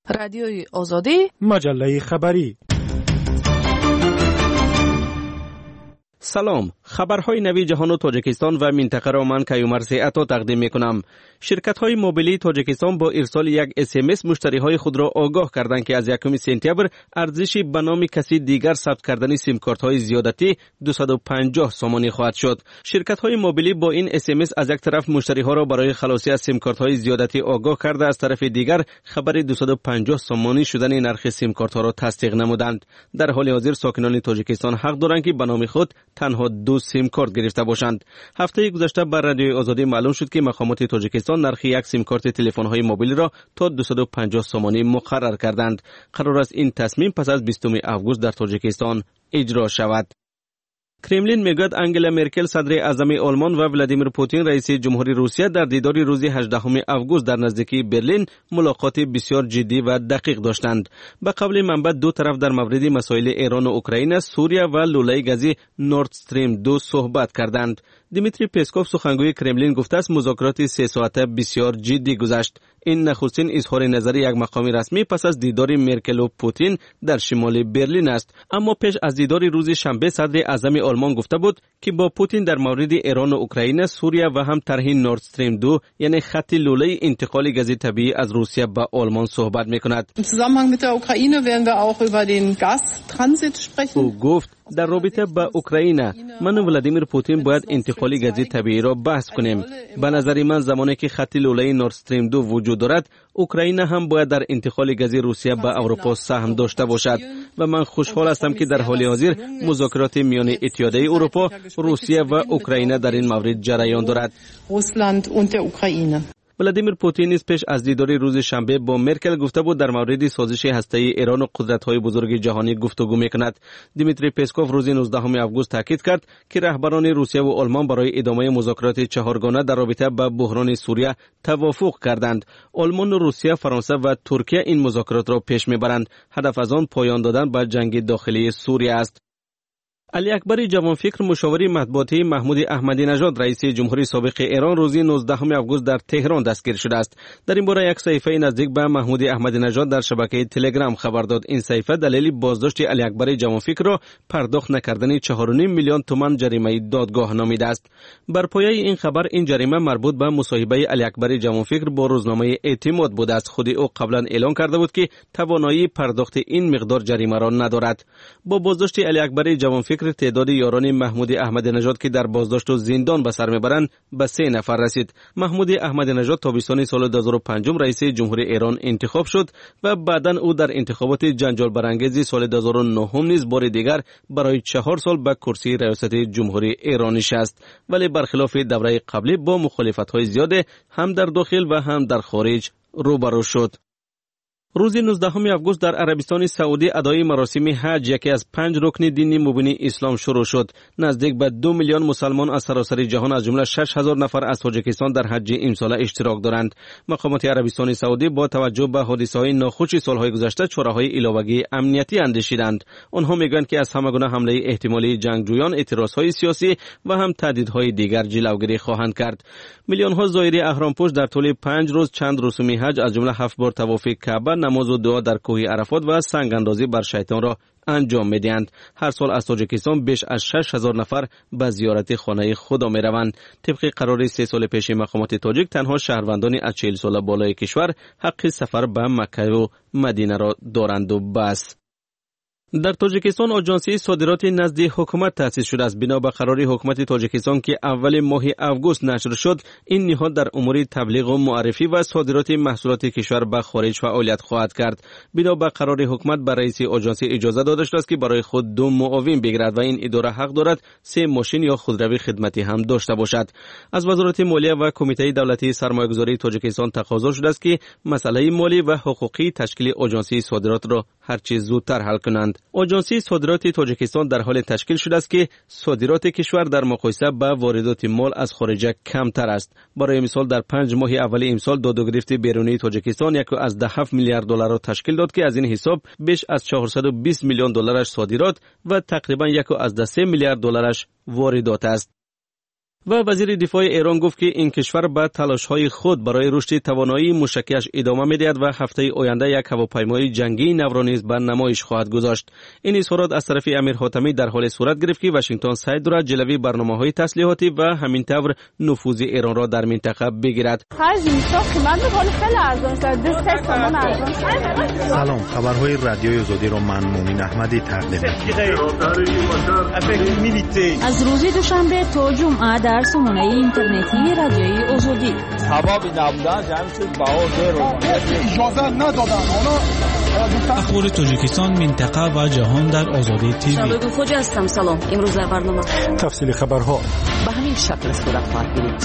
رادیوی آزادی، مجله خبری. سلام، خبرهای نوی جهان و تاجیکستان و منطقه را من کیومرث عطا تقدیم میکنم. شرکت‌های موبیلی تاجیکستان با ارسال یک SMS مشتریهای خود را آگاه کردند که از 1 سپتامبر ارزشی به نام کسی دیگر ثبت کردن سیم کارت‌های زیادتی 250 سومانی خواهد شد. شرکت‌های موبیلی با این SMS از یک طرف مشتریها را برای خلاصی از سیم کارت‌های زیادتی آگاه کرده، از طرف دیگر خبر 250 سومانی شدن نرخ سیم کارت‌ها را تصدیق نمودند. در حال حاضر ساکنان تاجیکستان حق دارند که به نام خود تنها 2 سیم کارت گرفته باشند. هفته گذشته بر رادیوی آزادی معلوم شد که مقامات تاجیکستان نرخ یک سیم کارت تلفن‌های موبیل را تا 250 سومانی مقرر کردند. قرار است این تصمیم پس از 20 آگوست در تاجیکستان اجرا شود. کرملین میگوید انگلا مرکل صدر اعظم آلمان و ولادیمیر پوتین رئیس جمهوری روسیه در دیدار روز 18 آگوست در نزدیکی برلین ملاقات بسیار جدی و دقیق داشتند. به قول منبع دو طرف در مورد مسائل ایران و اوکراین، سوریه و لوله گازی نورد استریم 2 صحبت کردند. دیمیتری پسکوف سخنگوی کرملین گفته است مذاکرات 3 ساعته بسیار جدی گذشت. این نخستین اظهار نظر یک مقام رسمی پس از دیدار مرکل و پوتین در شمال برلین است. اما پیش از دیدار روز شنبه صدر اعظم آلمان گفته بود که با پوتین در مورد ایران و اوکراین، سوریه و هم طرح نورد استریم 2 یعنی خط لوله انتقال گاز طبیعی از روسیه به آلمان صحبت میکند. Im Zusammenhang mit der Ukraine werden wir auch über den Gastransit sprechen. او گفت در رابطه با اوکراین من و ولادیمیر پوتین باید انتقال گاز طبیعی را بحث کنیم. به نظر من زمانی که خط لوله نورد استریم 2 وجود دارد، اوکراین هم باید در انتقال گاز روسیه به اروپا سهم داشته باشد و من خوشحال هستم که در حال حاضر مذاکرات میان اتحادیه اروپا، روسیه و اوکراین در این مورد جریان دارد. Russland und der Ukraine. ولادیمیر پوتین نیز پیش از دیدار روز شنبه با مرکل گفته بود در مورد سازش هسته‌ای ایران و قدرت‌های بزرگ جهانی گفتگو می‌کند. دیمیتری پسکوف روز 19 آگوست تاکید کرد که رهبران روسیه و آلمان برای ادامه مذاکرات چهارگانه در رابطه با بحران سوریه توافق کردند. آلمان و روسیه، فرانسه و ترکیه این مذاکرات را پیش می‌برند. هدف از آن پایان دادن به جنگ داخلی سوریه است. علی اکبر جوانفکر، مشاور مطبوعاتی محمود احمدی نژاد رئیس جمهوری سابق ایران، روز 19 آگوست در تهران دستگیر شده است. در این باره یک صحیفه نزدیک به محمود احمدی نژاد در شبکه تلگرام خبر داد. این صحیفه دلیل بازداشت علی اکبر جوانفکر را پرداخت نکردن 4.5 میلیون تومان جریمه دادگاه نامیده است. بر پایه این خبر این جریمه مربوط به مصاحبه علی اکبر جوانفکر با روزنامه اعتماد بوده است. خود او قبلا اعلان کرده بود که توانایی پرداخت این مقدار جریمه را ندارد. با بازداشت علی اکبر جوانفکر تعداد یاران محمود احمدی نژاد که در بازداشت و زندان به سر میبرند به 3 نفر رسید. محمود احمدی نژاد تابستان سال 2005 رئیس جمهوری ایران انتخاب شد و بعداً او در انتخابات جنجال برانگیز سال 2009 نیز بار دیگر برای 4 سال به کرسی ریاست جمهوری ایران نشست، ولی برخلاف دوره قبلی با مخالفت‌های زیاد هم در داخل و هم در خارج روبرو شد. روز 19 آگوست در عربستان سعودی ادای مراسم حج، یکی از 5 رکن دینی مبین اسلام، شروع شد. نزدیک به 2 میلیون مسلمان از سراسر جهان از جمله 6000 نفر از تاجیکستان در حج امسال اشتراک دارند. مقامات عربستان سعودی با توجه به حادثه‌های ناخوش سالهای گذشته چاره‌های علاوه‌ای امنیتی اندیشیدند. آنها میگویند که از همگونه حمله احتمالی جنگجویان، اعتراضهای سیاسی و هم تهدیدهای دیگر جلوگیری خواهند کرد. میلیون‌ها زائر اهرام‌پوش در طول 5 روز چند رسوم حج از جمله 7 بار طواف کعبه، نماز و دعا در کوه عرفات و سنگ اندازی بر شیطان را انجام می‌دهند. هر سال از تاجیکستان بیش از 6000 نفر به زیارت خانه خدا می‌روند. طبق قرار 3 سال پیش مقامات تاجیک، تنها شهروندان از 40 سال بالای کشور حق سفر به مکه و مدینه را دارند و بس. در تاجیکستان آژانسی صادرات نزد حکومت تأسیس شده است. بنا به قرار حکومت تاجیکستان که اول ماه آگوست نشر شد، این نهاد در امور تبلیغ و معرفی و صادرات محصولات کشور به خارج فعالیت خواهد کرد. بنا به قرار حکومت بر رئیس آژانسی اجازه داده شده است که برای خود 2 معاون بگیرد و این اداره حق دارد 3 ماشین یا خودروی خدمتی هم داشته باشد. از وزارت مالیه و کمیته دولتی سرمایه‌گذاری تاجیکستان تقاضا شده است که مسئله مالی و حقوقی تشکیل آژانسی صادرات را هر چه زودتر حل کنند. آژانسی صادرات تاجیکستان در حال تشکیل شده است که صادرات کشور در مقایسه با واردات مال از خارج کمتر است. برای مثال در 5 ماه اول امسال دادوگرفت بیرونی تاجیکستان 1.7 میلیارد دلار را تشکیل داد که از این حساب بیش از 420 میلیون دلارش صادرات و تقریبا 1.3 میلیارد دلارش واردات است. و وزیر دفاع ایران گفت که این کشور به تلاش‌های خود برای رشد توانایی موشکیش ادامه می‌دهد و هفته آینده یک هواپیمای جنگی نو را نیز به نمایش خواهد گذاشت. این اظهارات از طرف امیر حاتمی در حال صورت گرفت که واشنگتن سعی دارد جلوی برنامه‌های تسلیحاتی و همین طور نفوذ ایران را در منطقه بگیرد. سلام، خبرهای رادیوی آزادی را من مومن احمدی تقدیم می‌کنم. از روز دوشنبه تا جمعه در سامانه اینترنتی رادیوی آزادی. اخبار تاجیکستان، منطقه و جهان در آزادی تیوی. شباب خوج هستم. سلام. امروز در برنامه تفصیل خبرها به همین شکل صورت خواهد گرفت.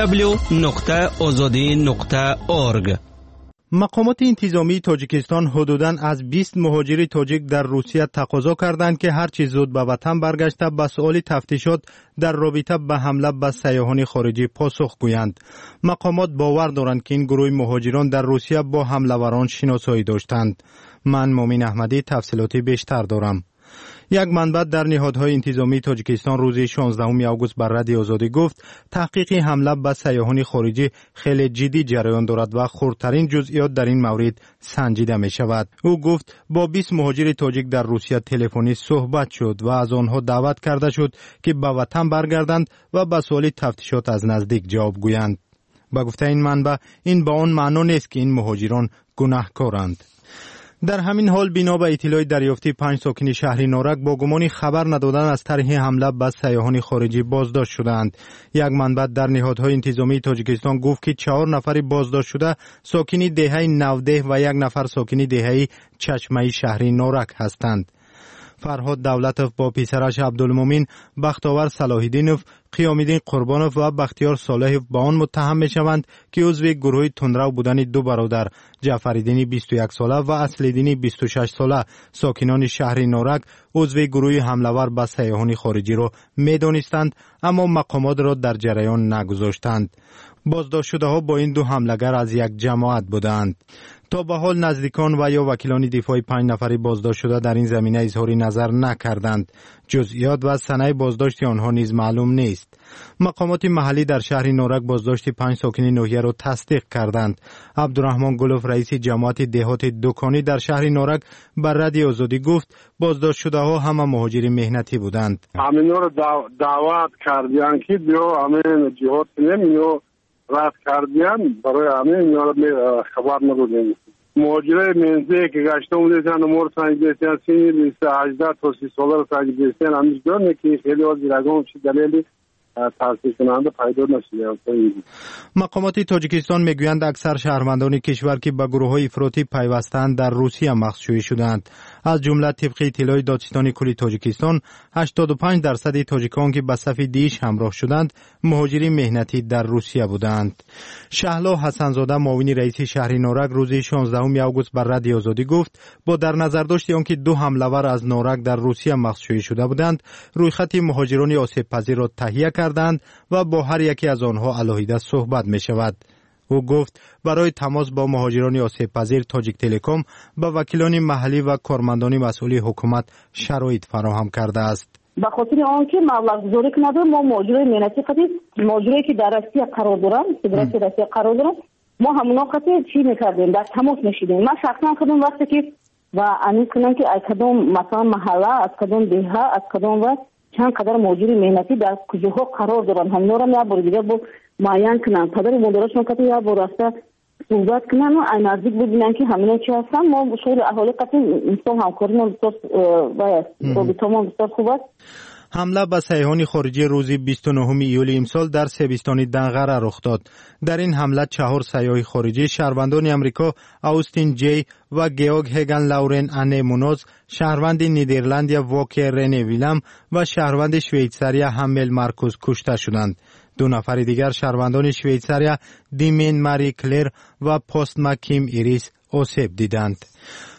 www.azadi.org. مقامات انتظامی تاجیکستان حدوداً از 20 مهاجر تاجیک در روسیه تقاضا کردند که هر چه زود به وطن برگشته به سؤال تفتیشات در رابطه به حمله به سیاحان خارجی پاسخ گویند. مقامات باور دارند که این گروه مهاجران در روسیه با حمله‌وران شناسایی داشتند. من مومن احمدی تفصیلاتی بیشتر دارم. یک منبع در نهادهای انتظامی تاجیکستان روز 16 آگوست بر رادیو آزادی گفت تحقیق حمله به سیاحان خارجی خیلی جدی جریان دارد و خردترین جزئیات در این مورد سنجیده می شود. او گفت با 20 مهاجر تاجیک در روسیه تلفنی صحبت شد و از آنها دعوت کرده شد که به وطن برگردند و به سوال تفتیشات از نزدیک جواب گویند. با گفته این منبع این به آن معنی نیست که این مهاجران گناهکارند. در همین حال بنا به اطلاع دریافتی 5 ساکن شهر نورک با گمان خبر ندادن از طرح حمله به سیاحان خارجی بازداشت شدند. یک منبع در نهادهای انتظامی تاجیکستان گفت که 4 نفر بازداشت شده ساکن دهه نوده و 1 نفر ساکن دهه چشمه شهر نورک هستند. فرهاد دولتوف با پسرش عبدالمومن، بختاور صلاح‌الدینوف، قیام‌الدین قربانوف و بختیار صالحوف با آن متهم می‌شوند که عضو گروه تندرو بودن 2 برادر جعفرالدین 21 ساله و اصل‌الدین 26 ساله ساکنان شهر نورک عضو گروه حمله‌ور به سیاحان خارجی را می‌دانستند اما مقامات را در جریان نگذاشتند. بازداشت شده ها با این 2 حمله‌گر از یک جماعت بودند. تا به حال نزدیکان و یا وکیلان دفاع 5 نفری بازداشت شده در این زمینه اظهار نظر نکردند. جزئیات و سنه بازداشت آنها نیز معلوم نیست. مقامات محلی در شهر نورک بازداشت 5 ساکن ناحیه را تصدیق کردند. عبدالرحمن گلوف رئیس جماعت دهات دکانی در شهر نورک بر رادیو آزادی گفت بازداشت شده ها همه مهاجر مهنتی بودند. همین را دعوت کردند که بیا همین جهات نمیو رد کردیم برای همین اینا خبر نبودیم. مهاجره منزه که گشته بودن امور سنجیدن سینی 18 تا 30 ساله رو سنجیدن همیش دارن که خیلی از دیرگان چه دلیلی تحصیل کننده پیدا نشده. مقامات تاجیکستان میگویند اکثر شهروندان کشور که به گروه‌های افراطی پیوستند در روسیه مخفی شدند. از جمله طبق اطلاع دادستان کل تاجیکستان 85% تاجیکان که به صف دیش همراه شدند مهاجری مهنتی در روسیه بودند. شهلا حسنزاده معاون رئیس شهر نورک روز 16 آگوست بر رادیو آزادی گفت با در نظر داشت آنکه 2 حمله‌ور از نورک در روسیه مخفی شده بودند رویخط مهاجران آسیب پذیر را تهیه کردند و با هر یکی از آنها علاوه صحبت می شود. او گفت برای تماس با مهاجران آسیب پذیر تاجیک تلکام به وکیلان محلی و کارمندان مسئول حکومت شرایط فراهم کرده است. به خاطر آنکه مبلغ گذاری که نداریم ما مهاجرای مهنتی قطعی مهاجرایی که در روسیه قرار دارن فدراسیون روسیه قرار دارن ما همونا قطعی چی میکردیم در تماس میشیدیم. من شخصا کدوم وقتی که و امید کنم که از کدوم مثلا محله از کدوم دهه از کدوم وقت چند قدر مهاجر مهنتی در کجاها قرار دارن هم نورم یا بار دیگه با معین کنن پدر مادرشون کتی یا بار راسته صحبت کنن و این نزدیک ببینن که همین چی هستن. ما شاید احوال قطعی انسان همکاری ما بسیار باید رابطه ما بسیار خوب است. حمله به سیاحان خارجی روز 29 ایول امسال در سیبستان دنغره رخ داد. در این حمله 4 سیاح خارجی شهروندان امریکا آوستین جی و گیوگ هگن لورن انه مونوز، شهروند نیدرلندیا واکر رنه ویلم و شهروند شویتساریا همل مارکوس کشته شدند. 2 نفر دیگر شهروندان شویتساریا دیمین ماری کلر و پوست مکیم ایریس آسیب دیدند.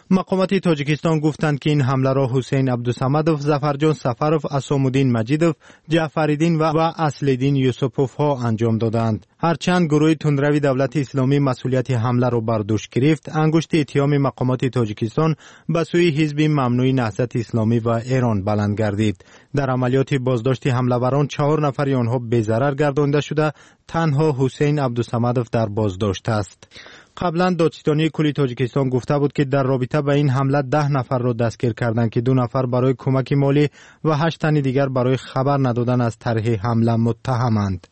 مقامات تاجیکستان گفتند که این حمله را حسین عبدالصمدوف، ظفرجان سفروف، اسامالدین مجیدوف، جعفرالدین و اصلالدین یوسفوف ها انجام دادند. هرچند گروه تندروی دولت اسلامی مسئولیت حمله را بر دوش گرفت، انگشت اتهام مقامات تاجیکستان به سوی حزب ممنوع نهضت اسلامی و ایران بلند گردید. در عملیات بازداشت حمله‌وران 4 نفر آنها بی‌ضرر گردانده شده، تنها حسین عبدالصمدوف در بازداشت است. قبلا دادستانی کلی تاجیکستان گفته بود که در رابطه با این حمله 10 نفر را دستگیر کردند که 2 نفر برای کمک مالی و 8 تن دیگر برای خبر ندادن از طرح حمله متهمند.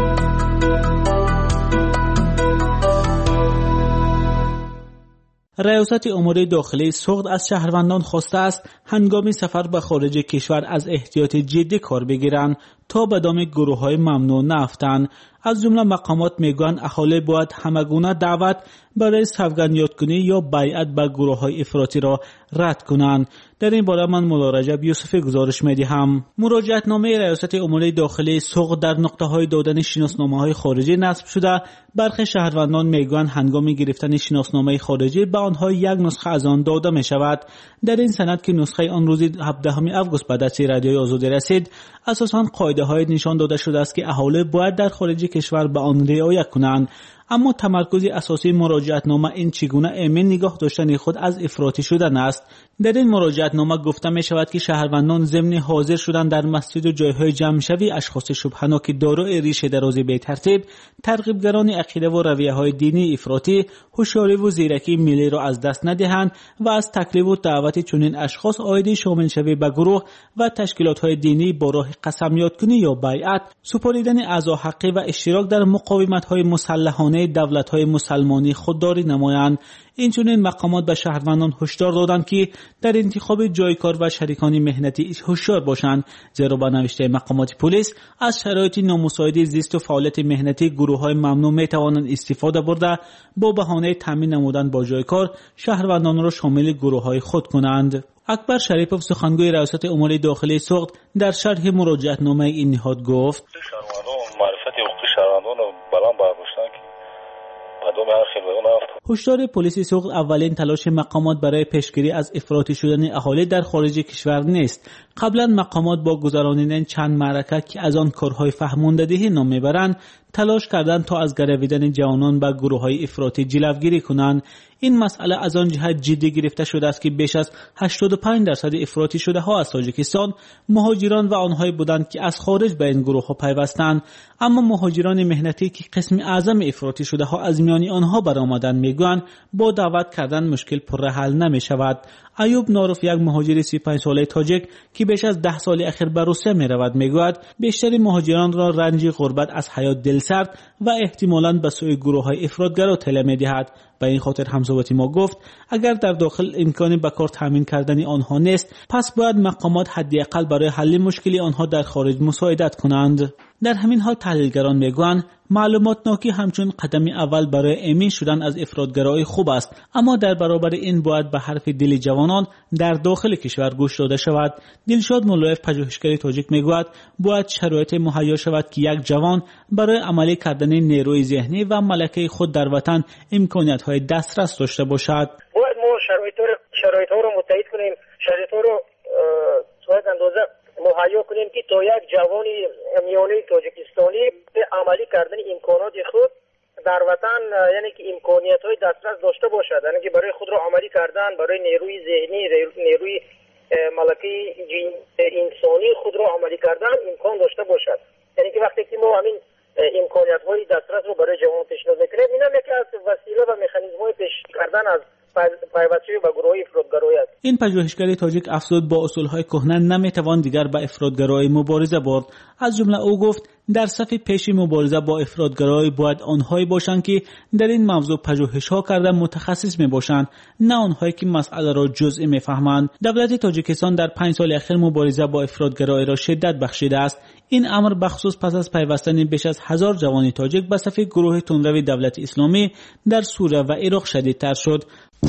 ریاست امور داخلی سوخت از شهروندان خواسته است هنگام سفر به خارج کشور از احتیاط جدی کار بگیرند تا به دام گروه‌های ممنوع نیفتند. از جمله مقامات میگویند اهالی باید همگونه دعوت برای سوگند یادکنی یا بیعت به گروه‌های افراطی را رد کنند. در این باره من مولا رجب یوسفی گزارش می‌دهم. مراجعتنامه ریاست امور داخلی سوخت در نقطه‌های دادن شناسنامه‌های خارجی نصب شده. برخی شهروندان میگویند هنگام گرفتن شناسنامه خارجی به آنها یک نسخه از آن داده می‌شود. در این سند که نسخه آن روز 17 آگوست به دست رادیوی آزادی رسید، اساساً قاعده‌های نشان داده شده است که اهالی باید در خارج کشور به آن رعایت کنند. اما تمرکز اساسی مراجعتنامه این چگونه ایمن نگاه داشتن خود از افراطی شدن است. در این مراجعتنامه گفته می شود که شهروندان ضمن حاضر شدن در مسجد و جایهای جمع شوی اشخاص شبهه‌ناک دارای ریشه درازی به ترتیب ترغیبگران عقیده و رویه‌های دینی افراطی هوشیاری و زیرکی ملی را از دست ندهند و از تکلیف و دعوت چنین اشخاص عایدی شامل شوی به گروه و تشکیلات‌های دینی با راه قسم یادکنی یا بیعت، سپاریدن اعضا حقی و اشتراک در مقاومت‌های مسلحانه دولت‌های مسلمانی خودداری نمایند. اینچنین مقامات به شهروندان هشدار دادند که در انتخاب جای کار و شریکان مهنتی هوشیار باشند، زیرا با نوشته مقامات پلیس از شرایط نامساعد زیست و فعالیت مهنتی گروه‌های ممنوع می‌توانند استفاده برده با بهانه تامین نمودن با جای کار شهروندان را شامل گروه‌های خود کنند. اکبر شریفوف سخنگوی ریاست امور داخلی سوخت در شرح مراجعتنامه این نهاد گفت: معرفت حقوق شهروندان را بلند برداشتن که هشدار پلیس سوخت اولین تلاش مقامات برای پیشگیری از افراطی شدن اهالی در خارج کشور نیست. قبلا مقامات با گذراندن چند معرکه که از آن کارهای فهماندهی نام میبرند تلاش کردند تا از گرویدن جوانان به گروه‌های افراطی جلوگیری کنند. این مسئله از آن جهت جدی گرفته شده است که بیش از 85% افراطی شده ها از تاجیکستان مهاجران و آنهایی بودند که از خارج به این گروه ها پیوستند. اما مهاجران مهنتی که قسم اعظم افراطی شده ها از میان آنها برآمدند میگویند با دعوت کردن مشکل پر حل نمی شود. ایوب ناروف، یک مهاجر 35 ساله تاجیک که بیش از 10 سال اخیر به روسیه می رود میگوید بیشتر مهاجران را رنج غربت از حیات دلسرد و احتمالاً به سوی گروه‌های افراطگرا طلب می‌دهد. به این خاطر همزبط ما گفت اگر در داخل امکانی به کار تامین کردن آنها نیست، پس باید مقامات حداقل برای حل مشکل آنها در خارج مساعدت کنند. در همین حال تحلیلگران میگویند معلومات ناکی همچون قدم اول برای ایمن شدن از افراطگرایی خوب است، اما در برابر این باید به حرف دل جوانان در داخل کشور گوش داده شود. دلشاد مولایف، پژوهشگر تاجیک، میگوید باید شرایط مهیا شود که یک جوان برای عملی کردن نیروی ذهنی و ملکه خود در وطن امکانیت‌های دسترس داشته باشد. باید ما شرایط ها رو متحد کنیم، شرایط ها رو باید اندازه مهیا کنیم که تا یک جوان میانه تاجیکستانی به عملی کردن امکانات خود در وطن، یعنی که امکانیت‌های دسترس داشته باشد، یعنی که برای خود را عملی کردن، برای نیروی ذهنی، نیروی ملکه انسانی خود را عملی کردن امکان داشته باشد. یعنی که وقتی که ما همین امکانیت‌های دسترس رو برای جوان پیشنهاد می‌کنیم، اینا یکی از وسیله و مکانیزم‌های پیش کردن از پیوستی به گروه افراطگرایی است. این پژوهشگر تاجیک افزود با اصول‌های کهنه نمی‌توان دیگر با افراطگرایی مبارزه برد. از جمله او گفت در صف پیش مبارزه با افراطگرایی باید آنهایی باشند که در این موضوع پژوهش‌ها کرده متخصص می‌باشند، نه آنهایی که مسئله را جزئی می‌فهمند. دولت تاجیکستان در 5 سال اخیر مبارزه با افراطگرایی را شدت بخشیده است. این امر بخصوص پس از پیوستن بیش از 1000 جوان تاجیک به صف گروه تندروی دولت اسلامی در سوریه و عراق شدیدتر شد.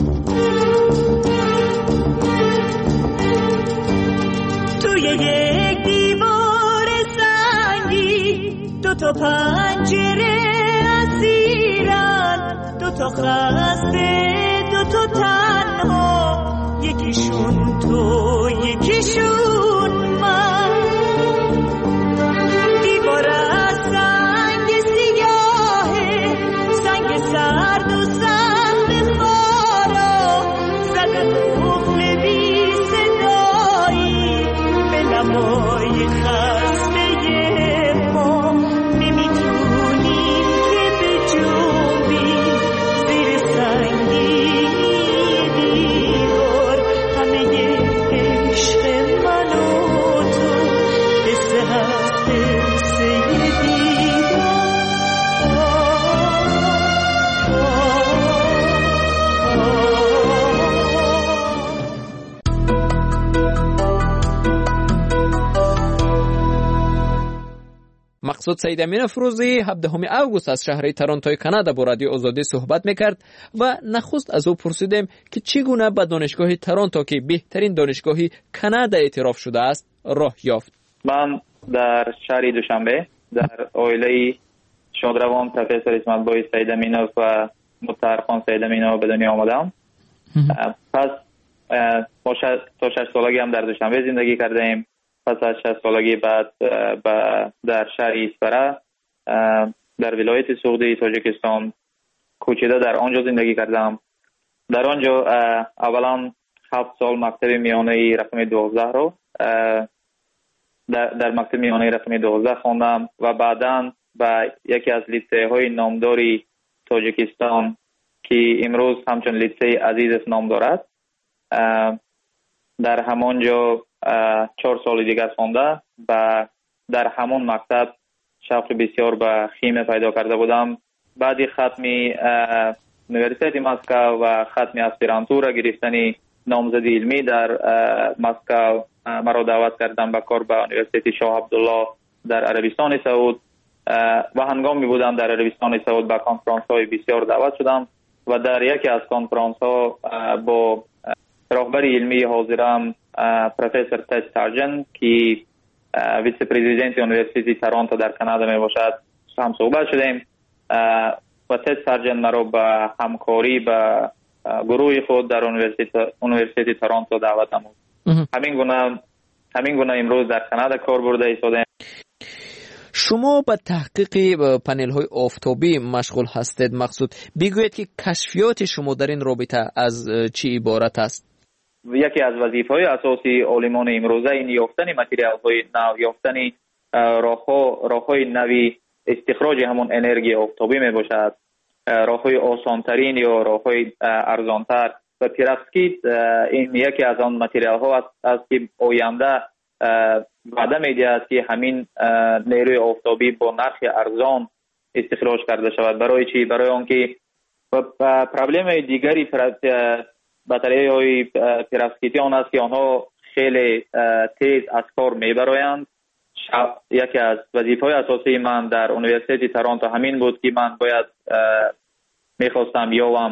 توی یک دیوار سنگی 2 پنجره اسیرن، 2 خسته 2 تنها مقصود سید امینوف روزی 17 اوگوست از شهر تورنتو کانادا با رادیو آزادی صحبت میکرد و نخست از او پرسیدیم که چگونه به دانشگاه تورنتو که بهترین دانشگاه کانادا اعتراف شده است راه یافت. من در شهر دوشنبه در عائله شادروان پروفسور اسمت بای سید امینوف و مطهر خان سید امینوف به دنیا آمدم. پس تا 6 سالگی هم در دوشنبه زندگی کردیم. پس از 6 سالگی بعد در شهر ایسپره در ولایت سعودی تاجیکستان کوچیده در آنجا زندگی کردم. در آنجا اولا 7 سال مکتب میانه رقم 12 رو در مکتب میانه رقم 12 خواندم و بعداً به یکی از لیسه های نامداری تاجیکستان که امروز همچون لیسه عزیز نام دارد در همانجا 4 سال دیگر خوانده و در همون مکتب شوق بسیار به خیمه پیدا کرده بودم. بعدی ختمی یونیورسیتی مسکو و ختمی اسپیرانتورا گرفتنی نامزدی علمی در مسکو مرا دعوت کردم به کار به یونیورسیتی شاه عبدالله در عربستان سعود و هنگامی بودم در عربستان سعود به کنفرانس های بسیار دعوت شدم و در یکی از کنفرانس ها با راهبر علمی حاضرم پروفسور تد سارجن که ویس پرزیدنت یونیورسیتی تورنتو در کانادا می باشد هم صحبت شدیم و تد سارجن مرا به همکاری به گروه خود در یونیورسیتی تورنتو دعوت نمود. همین گونه امروز در کانادا کار برده ایستادم. شما به تحقیق پنل های آفتابی مشغول هستید. مقصود بگوید که کشفیات شما در این رابطه از چی عبارت است؟ یکی از وظیفه های اساسی عالمان امروزه این یافتن متریال های نو، یافتن راه های نوی استخراج همون انرژی آفتابی می باشد. راه های آسانترین یا راه های ارزانتر و پیراسکیت این یکی از آن متریال ها است که آینده وعده میده است که همین نیروی آفتابی با نرخ ارزان استخراج کرده شود. برای چی؟ برای آنکه پرابلم دیگری بطری های پیراسکیتی آن است که آنها خیلی تیز از کار میبرایند. یکی از وظیفه‌های اساسی من در یونیورسیتی تورنتو همین بود که من باید میخواستم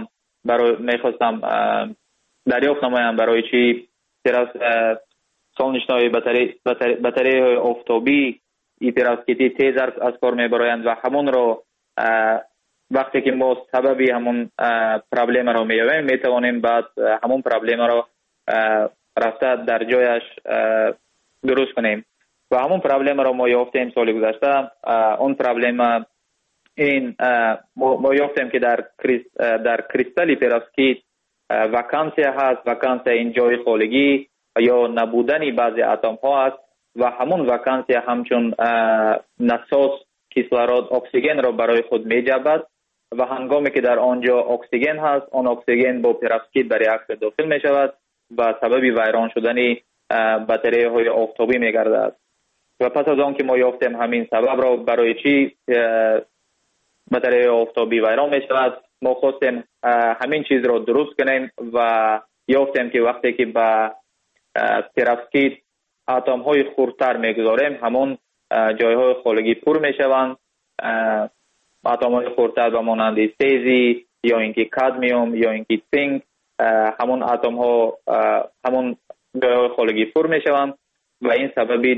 دریافت نمایم برای چی سالنشین‌های بطری آفتابی پیراسکیتی تیز از کار میبرایند و همون رو وقتی که ما سببی همون پرابلم رو میابیم میتوانیم بعد همون پرابلم رو رفته در جایش درست کنیم و همون پرابلم رو ما یافتیم سال گذشته. اون پرابلم این ما یافتیم که در کریستال پیراسکیت وکانسی هست. وکانسی این جای خالگی یا نبودن بعضی اتم ها است و همون وکانسی همچون نساس کیسلرود اکسیژن را برای خود میجابد و هنگامی که در آنجا اکسیژن هست اون اکسیژن با پیراسکیت به ریاکتور داخل می شود و سبب ویران شدن بطری های آفتابی می گردد. و پس از آن که ما یافتیم همین سبب را برای چی بطری آفتابی ویران می شود ما خواستیم همین چیز را درست کنیم و یافتیم که وقتی که به پیراسکیت اتم های خردتر میگذاریم همون جایهای خالگی پر میشوند. اتم های خردتر به مانند سیزی یا اینکه کادمیوم یا اینکه زینک همون اتم ها همون جایهای خالگی پر میشوند و این سببی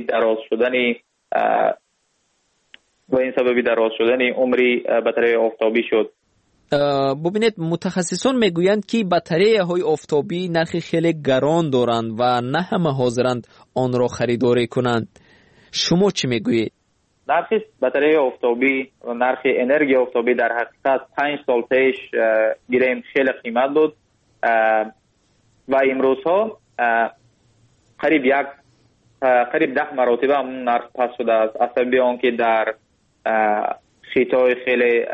دراز شدن عمری بطری آفتابی شد. ببینید متخصصان میگویند که بطری های آفتابی نرخ خیلی گران دارند و نه همه حاضرند آن را خریداری کنند. شما چی میگویید؟ نرخ بطری آفتابی و نرخ انرژی آفتابی در حقیقت 5 سال پیش گیریم خیلی قیمت بود و امروزها قریب 10 مرتبه هم نرخ پس شده است. اصلا آنکه در خطای خیلی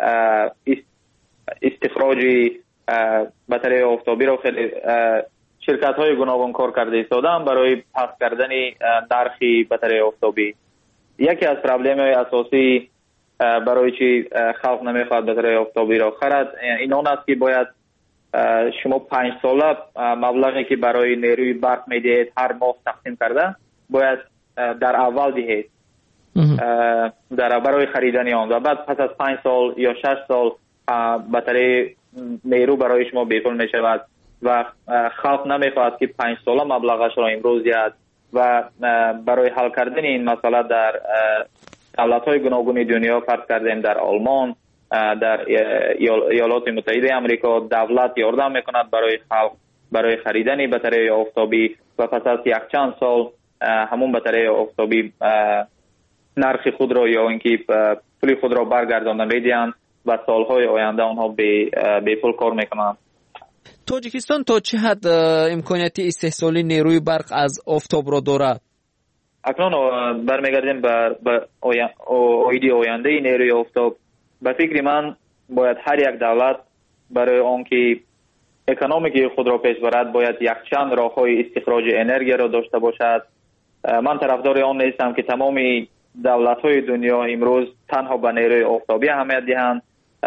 استخراجی بطری آفتابی را خیلی شرکت های گوناگون کار کرده ایستادن برای پخش کردن نرخ بطری آفتابی. یکی از پرابلم های اساسی برای چی خلق نمیخواد بطری آفتابی را خرد این آن است که باید شما 5 ساله مبلغی که برای نیروی برق میدهید هر ماه تقسیم کرده باید در اول دهید برای خریدن آن و بعد پس از 5 سال یا 6 سال بطری نیرو برای شما بیپول می شود و خلق نمی خواهد که 5 ساله مبلغش را امروز یاد و برای حل کردن این مسئله در دولت های گوناگون دنیا فرض کردیم در آلمان، در ایالات متحده آمریکا دولت یاردم میکند برای خلق برای خریدن بطری آفتابی و پس از یک چند سال همون بطری آفتابی نرخ خود را یا اینکه پول خود را برگرداندن میدهند و سالهای آینده آنها به پول کار میکنند. تاجیکستان تا چه حد امکانیت استحصال نیروی برق از آفتاب را دارد؟ اکنون برمیگردیم به ایده آینده نیروی آفتاب. به فکر من باید هر یک دولت برای آنکه اکونومیک خود را پیش برد باید یک چند راههای استخراج انرژی را داشته باشد. من طرفدار آن نیستم که تمام دولت‌های دنیا امروز تنها به نیروی آفتابی اهمیت دهند.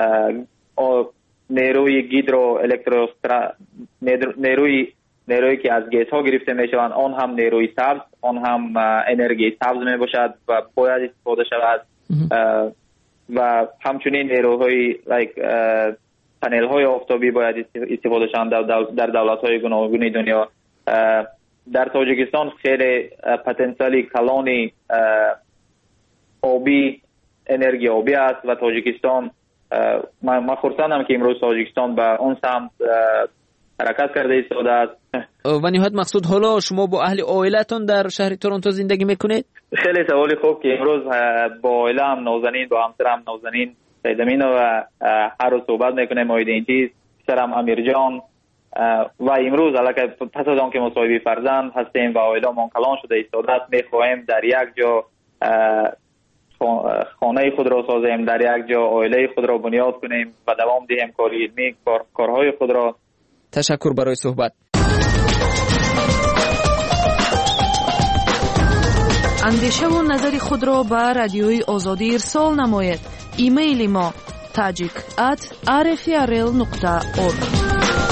نیروی گیدرو نیرویی که از گیس ها گرفته می شوند آن هم نیروی سبز، آن هم انرژی سبز می باشد و باید استفاده شود و همچنین نیروهای پنل های آفتابی باید استفاده شوند در دولت های گوناگون دنیا. در تاجیکستان خیلی پتانسیل کلان آبی انرژی آبی است و تاجیکستان من خرسندم که امروز تاجیکستان به اون سمت حرکت کرده ایستاده است. و نهایت مقصود حالا شما با اهل عائلتون در شهر تورنتو زندگی میکنید؟ خیلی سوالی خوب که امروز با عائله‌ام نازنین با همسرم نازنین پیدامین و هر روز صحبت میکنیم مورد این چیز. پسرم امیر جان و امروز علاقه پس از آنکه مصاحبه فرزند هستیم و عائله‌مون کلان شده ایستاده است میخواهیم در یک جا خانه خود را سازیم، در یک جا عائله خود را بنیاد کنیم و دوام دهیم کاری علمی کارهای خود را. تشکر برای صحبت. اندیشه و نظر خود را به رادیوی آزادی ارسال نمایید. ایمیل ما tajik@rfrl.org.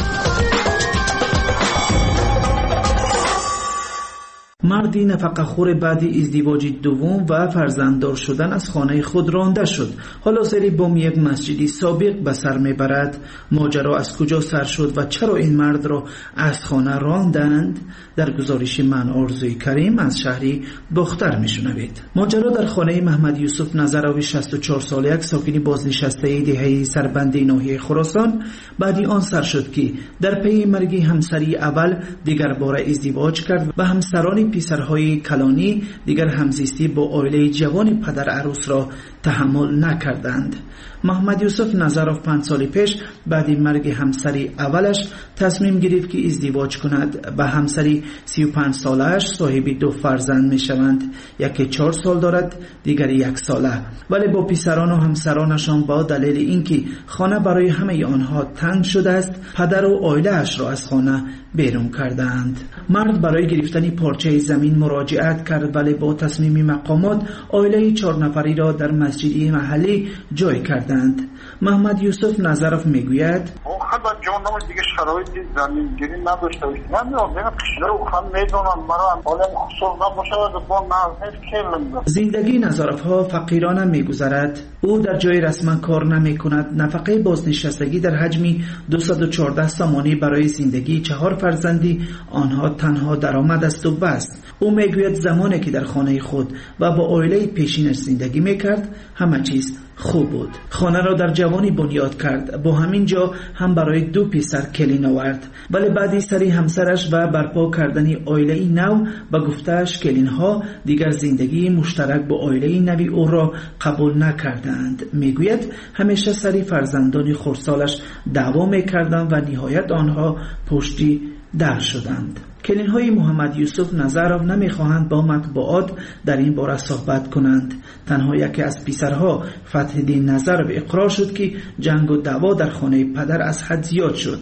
مردی نفقه‌خور بعد ازدواج دوم و فرزنددار شدن از خانه خود رانده شد. حالا سری بم یک مسجدی سابق به سر میبرد. ماجرا از کجا سر شد و چرا این مرد را از خانه راندند؟ در گزارش من آرزوی کریم از شهری بختر میشنوید. ماجرا در خانه محمد یوسف نظراوی 64 ساله یک ساکن بازنشسته دهه سربندی ناحیه خراسان بعدی آن سر شد که در پی مرگ همسری اول دیگر بار ازدواج کرد و همسران پسرهای کلانی دیگر همزیستی با عائله جوان پدر عروس را تحمل نکردند. محمد یوسف نظراف 5 سال پیش بعد مرگ همسری اولش تصمیم گرفت که ازدواج کند. با همسری 35 سالش صاحب 2 فرزند می شوند. یکی 4 سال دارد، دیگری 1 ساله. ولی با پسران و همسرانشان با دلیل اینکه خانه برای همه آنها تنگ شده است پدر و عائله اش را از خانه بیرون کردند. مرد برای گرفتن پارچه زمین مراجعت کرد ولی با تصمیم مقامات عائله 4 نفری را در مسجدی محلی جای کردند. محمد یوسف نظرف میگوید خب جانم دیگه شرایط زمینگیری نداشته باشید. من میگم کشور خودم میدونم برام حالا خصوص نباشه با نظر کلم. زندگی نظرف ها فقیرانه میگذرد. او در جای رسما کار نمی کند. نفقه بازنشستگی در حجمی 214 سامانی برای زندگی 4 فرزندی آنها تنها درآمد است و بس. او میگوید زمانی که در خانه خود و با عائله پیشینش زندگی میکرد همه چیز خوب بود. خانه را در جوانی بنیاد کرد. با همین جا هم برای 2 پسر کلین آورد. ولی بعدی سری همسرش و برپا کردن عائله نو و گفتهش کلین ها دیگر زندگی مشترک با عائله نوی او را قبول نکردند. میگوید همیشه سری فرزندان خردسالش دعوا میکردند و نهایت آنها پشتی در شدند. کلین های محمد یوسف نظراف نمیخواهند با مطبوعات در این باره صحبت کنند. تنها یکی از پسرها فتح‌الدین نظراف اقرار شد که جنگ و دعوا در خانه پدر از حد زیاد شد.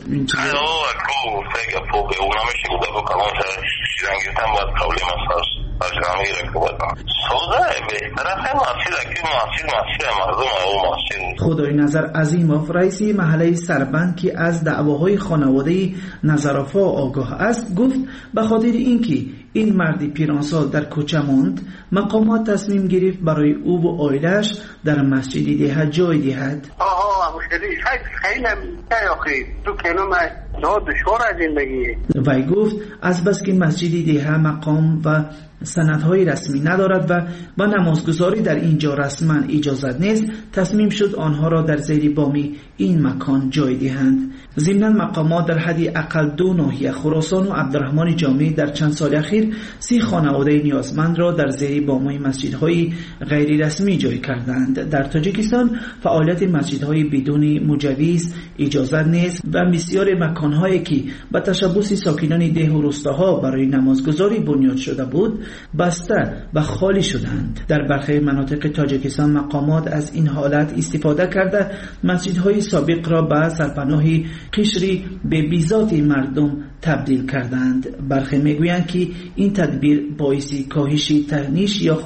برجامی رکوبت سوزه بهتر است مسیر که مسیر مردم او مسیر. خدای نظر عظیموف رئیس محله سربند که از دعواهای خانواده نظرافا آگاه است گفت به خاطر اینکه این مردی پیرانسال در کوچه ماند مقامات تصمیم گرفت برای او و عائله‌اش در مسجد دهه جای دهد. وی گفت از بس که مسجد دهه مقام و سندهای رسمی ندارد و با نمازگزاری در اینجا رسما اجازت نیست تصمیم شد آنها را در زیر بامی این مکان جای دهند. ضمن مقامات در حد اقل 2 ناحیه خراسان و عبدالرحمن جامی در چند سال اخیر 30 خانواده نیازمند را در زیر بامهای مسجدهای غیر رسمی جای کردند. در تاجیکستان فعالیت مسجدهای بدون مجوز اجازت نیست و بسیار مکانهایی که به تشبث ساکنان ده و روستاها برای نمازگزاری بنیاد شده بود بسته و خالی شدند. در برخی مناطق تاجیکستان مقامات از این حالت استفاده کرده مسجدهای سابق را به سرپناهی قشری به بیزات مردم تبدیل کردند. برخی میگویند که این تدبیر باعث کاهش تنش یا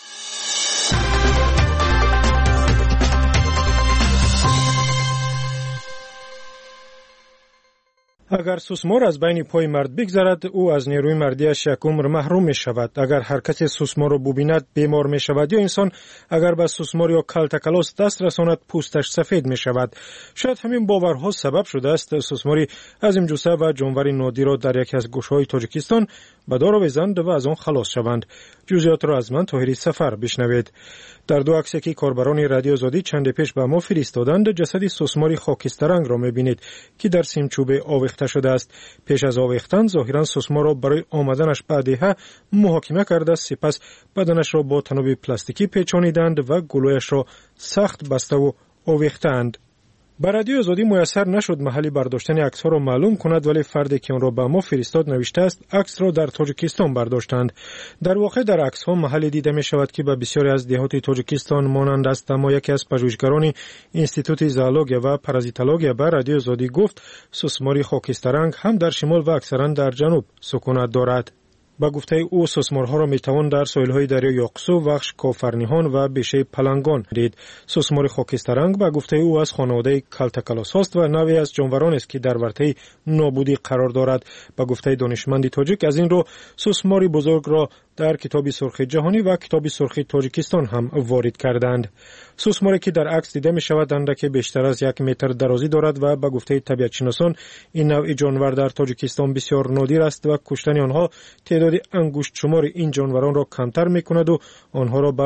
اگر سوسمار از بین پای مرد بگذرد او از نیروی مردیش یک عمر محروم می شود. اگر هر کسی سوسمار را ببیند بیمار می شود یا انسان اگر به سوسمار یا کلتکلاس دست رساند پوستش سفید می شود. شاید همین باورها سبب شده است سوسماری از این جوسه و جانور نادر را در یکی از گوشه‌های تاجیکستان به دار آویزند و از آن خلاص شوند. جزئیات را از من طاهری سفر بشنوید. در 2 عکسی که کاربران رادیو آزادی چند پیش به ما فرستادند جسد سوسماری خاکستررنگ را می‌بینید که در سیمچوبه آویخته شده است. پیش از آویختن ظاهرا سوسمار را برای آمدنش به دهه محاکمه کرده سپس بدنش را با تناب پلاستیکی پیچانیدند و گلویش را سخت بسته و آویختند. بر رادیو آزادی میسر نشد محلی برداشتن عکس‌ها را معلوم کند ولی فردی که آن را به ما فرستاد نوشته است عکس را در تاجیکستان برداشتند. در واقع در عکس‌ها محلی دیده می شود که به بسیاری از دهات تاجیکستان مانند است، اما یکی از پژوهشگران انستیتوت زئولوژی و پارازیتولوژی بر رادیو آزادی گفت سوسماری خاکستررنگ هم در شمال و اکثرا در جنوب سکونت دارد. با گفته او سوسمارها را میتوان در ساحل‌های دریای یاقسو، وخش، کافرنیهان و بیشه پلنگان دید. سوسمار خاکستررنگ با گفته او از خانواده کلتکلاس است و نوعی از جانوران است که در ورطه نابودی قرار دارد. با گفته دانشمندی تاجیک از این رو سوسماری بزرگ را در کتاب سرخ جهانی و کتاب سرخ تاجیکستان هم وارد کردند. سوسماری که در عکس دیده می شود اندک بیشتر از 1 متر درازی دارد و با گفته طبیعتشناسان این نوع جانور در تاجیکستان بسیار نادر است و کشتن آنها تعداد انگشت شمار این جانوران را کمتر می کند و آنها را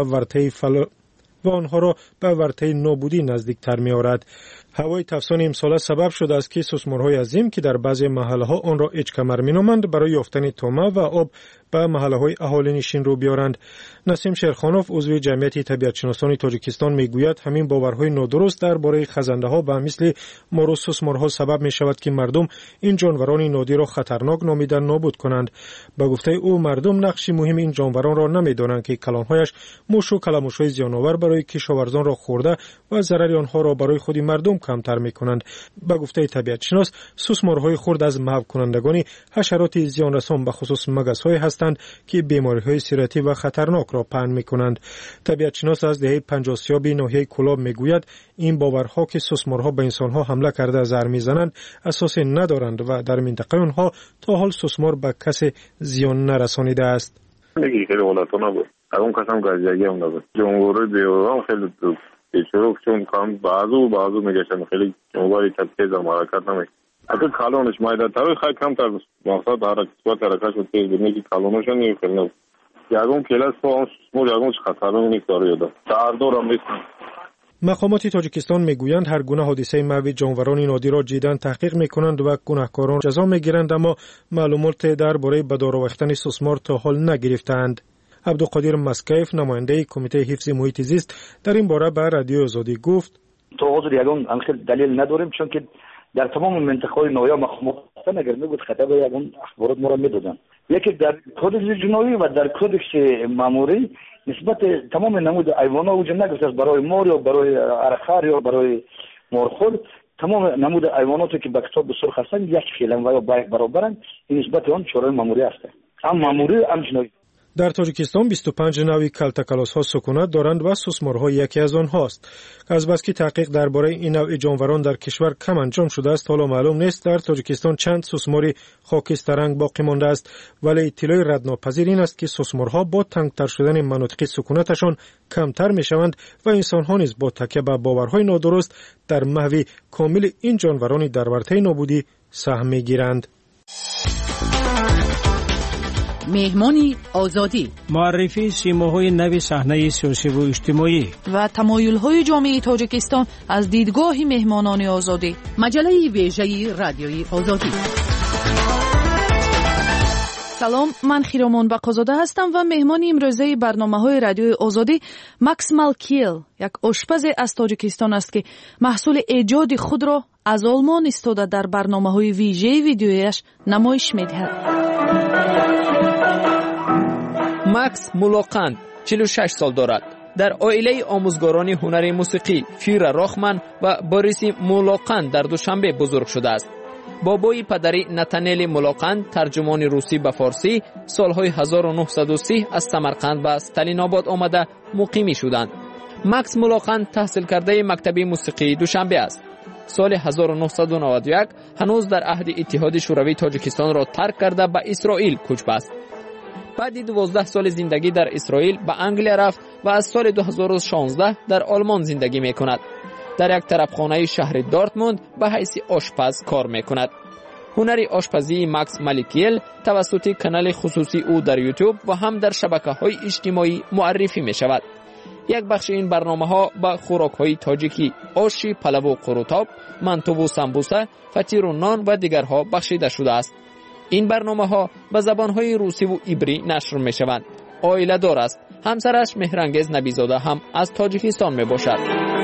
به ورطه نابودی نزدیکتر می آورد. هوای تفسان امساله سبب شده است که سوسمارهای عظیم که در بعضی محله‌ها آن را اچکمر می‌نامند برای یافتن طعمه و آب به محله‌های اهالی نشین رو بیارند. نسیم شیرخانوف عضو جمعیت طبیعتشناسان تاجیکستان میگوید همین باورهای نادرست درباره خزنده‌ها به مثل مار و سوسمارها سبب می‌شود که مردم این جانوران نادر را خطرناک نامیده نابود کنند. به گفته او مردم نقش مهم این جانوران را نمی‌دانند که کلان‌هایش موش و کلمش‌های زیان‌آور برای کشاورزان را خورده و ضرر آنها را برای خود مردم کمتر می‌کنند. به گفته طبیعتشناس سوسمارهای خرد از محو کنندگان حشرات زیانرسان به خصوص مگس‌های هستند که بیماری‌های سیرتی و خطرناک را پهن می‌کنند. طبیعتشناس از دهه 50 ناحیه کلاب می‌گوید این باورها که سوسمارها به انسان‌ها حمله کرده زهر می‌زنند اساس ندارند و در منطقه آنها تا حال سوسمار به کسی زیان نرسانیده است. خیلی ولاتونا بود. اون قسم گازیگی اون بود. جمهوری بیورام خیلی چون کام بعضو میگشن خیلی جمهوری تکیه حرکت نمیکنه. اگه کالونش مایده تاوی خیلی کمتر مقصد حرکت شد که میگی کالونش نمیکنه. یاگون کلاس با سوسمار یاگونش خطرناک نیست داره یاد. در دورم نیست. مقامات تاجیکستان میگویند هر گونه حادثه محو جانوران نادر را جدی تحقیق میکنند و گناهکاران جزا میگیرند، اما معلومات درباره به دار آوردن سوسمار تا حال نگرفتند. عبدالقادر مسکیف نماینده کمیته حفظ محیط زیست در این باره به رادیو آزادی گفت تا حاضر یگان انخیل دلیل نداریم، چون که در تمام منطقه‌های نویا مقامات اگر میگوید خطا به یگان اخبارات ما را میدادن. یکی در کدکس جنایی و در کدکس ماموری نسبت تمام نمود حیوانات وجود نگذاشت برای مار یا برای ارخار یا برای مارخور. تمام نمود حیواناتی که به کتاب سرخ هستند یک خیلن و یا برابرند، این نسبت آن چهارم ماموری است. هم ماموری هم جنایی. در تاجیکستان 25 نوع کلتکلاس‌ها سکونت دارند و سوسمارها یکی از آنهاست. از بس که تحقیق درباره این نوع جانوران در کشور کم انجام شده است، حالا معلوم نیست در تاجیکستان چند سوسمار خاکستررنگ باقی مانده است، ولی اطلاع ردناپذیر این است که سوسمارها با تنگتر شدن مناطق سکونتشان کمتر میشوند و انسان‌ها نیز با تکیه به باورهای نادرست در محو کامل این جانوران در ورطه نابودی سهم می‌گیرند. مهمانی آزادی، معرفی سیماهای نو صحنه سیاسی و اجتماعی و تمایل‌های جامعه تاجیکستان از دیدگاه مهمانان آزادی. مجله ویژه رادیوی آزادی. سلام، من خیرامان بقازاده هستم و مهمان امروزه برنامه‌های رادیوی آزادی ماکس مالکیل، یک آشپز از تاجیکستان است که محصول ایجاد خود را از آلمان استفاده در برنامه‌های ویژه ویدیویش نمایش می‌دهد. ماکس مولاقند 46 سال دارد. در عائله آموزگاران هنر موسیقی فیر راخمن و باریس مولاقند در دوشنبه بزرگ شده است. بابای پدری نتانیل مولاقند ترجمان روسی به فارسی سالهای 1930 از سمرقند و استالین آباد آمده مقیمی شدند. ماکس مولاقند تحصیل کرده مکتب موسیقی دوشنبه است. سال 1991 هنوز در عهد اتحاد شوروی تاجیکستان را ترک کرده به اسرائیل کوچ بست. بعد 12 سال زندگی در اسرائیل به انگلیس رفت و از سال 2016 در آلمان زندگی می کند. در یک طرفخانه شهر دورتموند به حیث آشپز کار می کند. هنر آشپزی ماکس مالکیل توسط کانال خصوصی او در یوتیوب و هم در شبکه‌های اجتماعی معرفی می شود. یک بخش این برنامه‌ها با خوراک‌های تاجیکی، آشی، پلو و قروتاب، منتو و سمبوسه، فطیر و نان و دیگرها بخشیده شده است. این برنامه‌ها به زبان‌های روسی و عبری نشر می‌شوند. عائله دار است. همسرش مهرانگیز نبیزاده هم از تاجیکستان میباشد.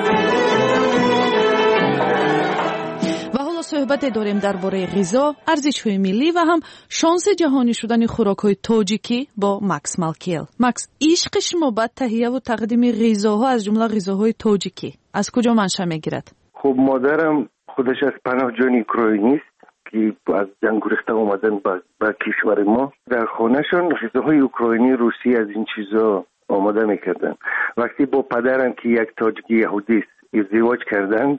و حالا صحبت داریم درباره غذا، ارزش‌های ملی و هم شانس جهانی شدن خوراک‌های تاجیکی با ماکس مالکیل. ماکس، عشق شما به تهیه و تقدیم غذاها از جمله غذاهای تاجیکی از کجا منشأ می‌گیرد؟ خب مادرم خودش از پناهجویان اوکراینی است که از جنگ گریخته اومدن به کشور ما. در خانهشون غذاهای اوکراینی، روسی از این چیزا آماده میکردن. وقتی با پدرم که یک تاجیکی یهودی ازدواج کردن،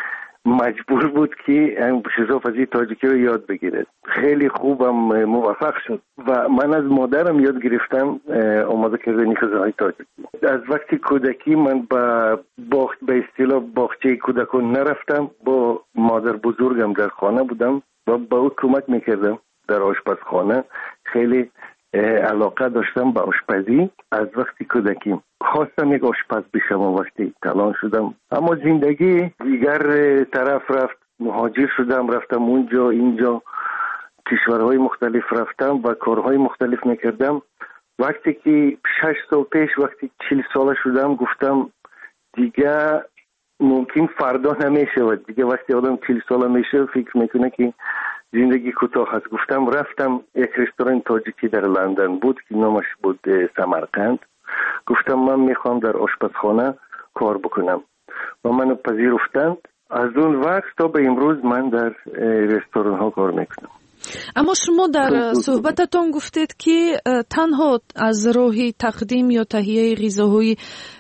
مجبور بود که غذافزی تاجیکی رو یاد بگیره. خیلی خوبم موفق شد و من از مادرم یاد گرفتم آماده کردن غذاهای تاجیکی. از وقتی کودکی من به اصطلاح باغچه کودکان نرفتم، با مادر بزرگم در خانه بودم و با او کمک میکردم در آشپزخانه. خیلی علاقه داشتم به آشپزی از وقتی کودکیم. خواستم یک آشپز بشم و وقتی کلان شدم، اما زندگی دیگر طرف رفت. مهاجر شدم، رفتم اونجا اینجا، کشورهای مختلف رفتم و کارهای مختلف میکردم. وقتی که 6 سال پیش، وقتی 40 ساله شدم، گفتم دیگه ممکن فردا نمیشود. دیگه وقتی آدم 40 ساله میشه فکر میکنه که زندگی کوتاه است. گفتم رفتم یک رستوران تاجیکی در لندن بود که نامش بود سمرقند. گفتم من میخوام در آشپزخانه کار بکنم و منو پذیرفتند. از اون وقت تا به امروز من در رستوران ها کار میکنم. اما شما در صحبتتون گفتید که تنها از راه تقدیم یا تهیه غذاهای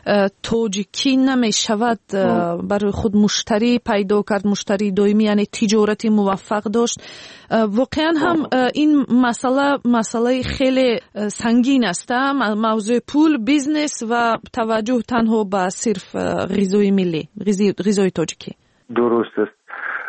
تاجیکی نمی شود برای خود مشتری پیدا کرد، مشتری دائمی، یعنی تجارتی موفق داشت. واقعا هم این مسئله خیلی سنگین است، موضوع پول، بیزنس و توجه تنها به صرف غذای ملی، غذای تاجیکی. درست است.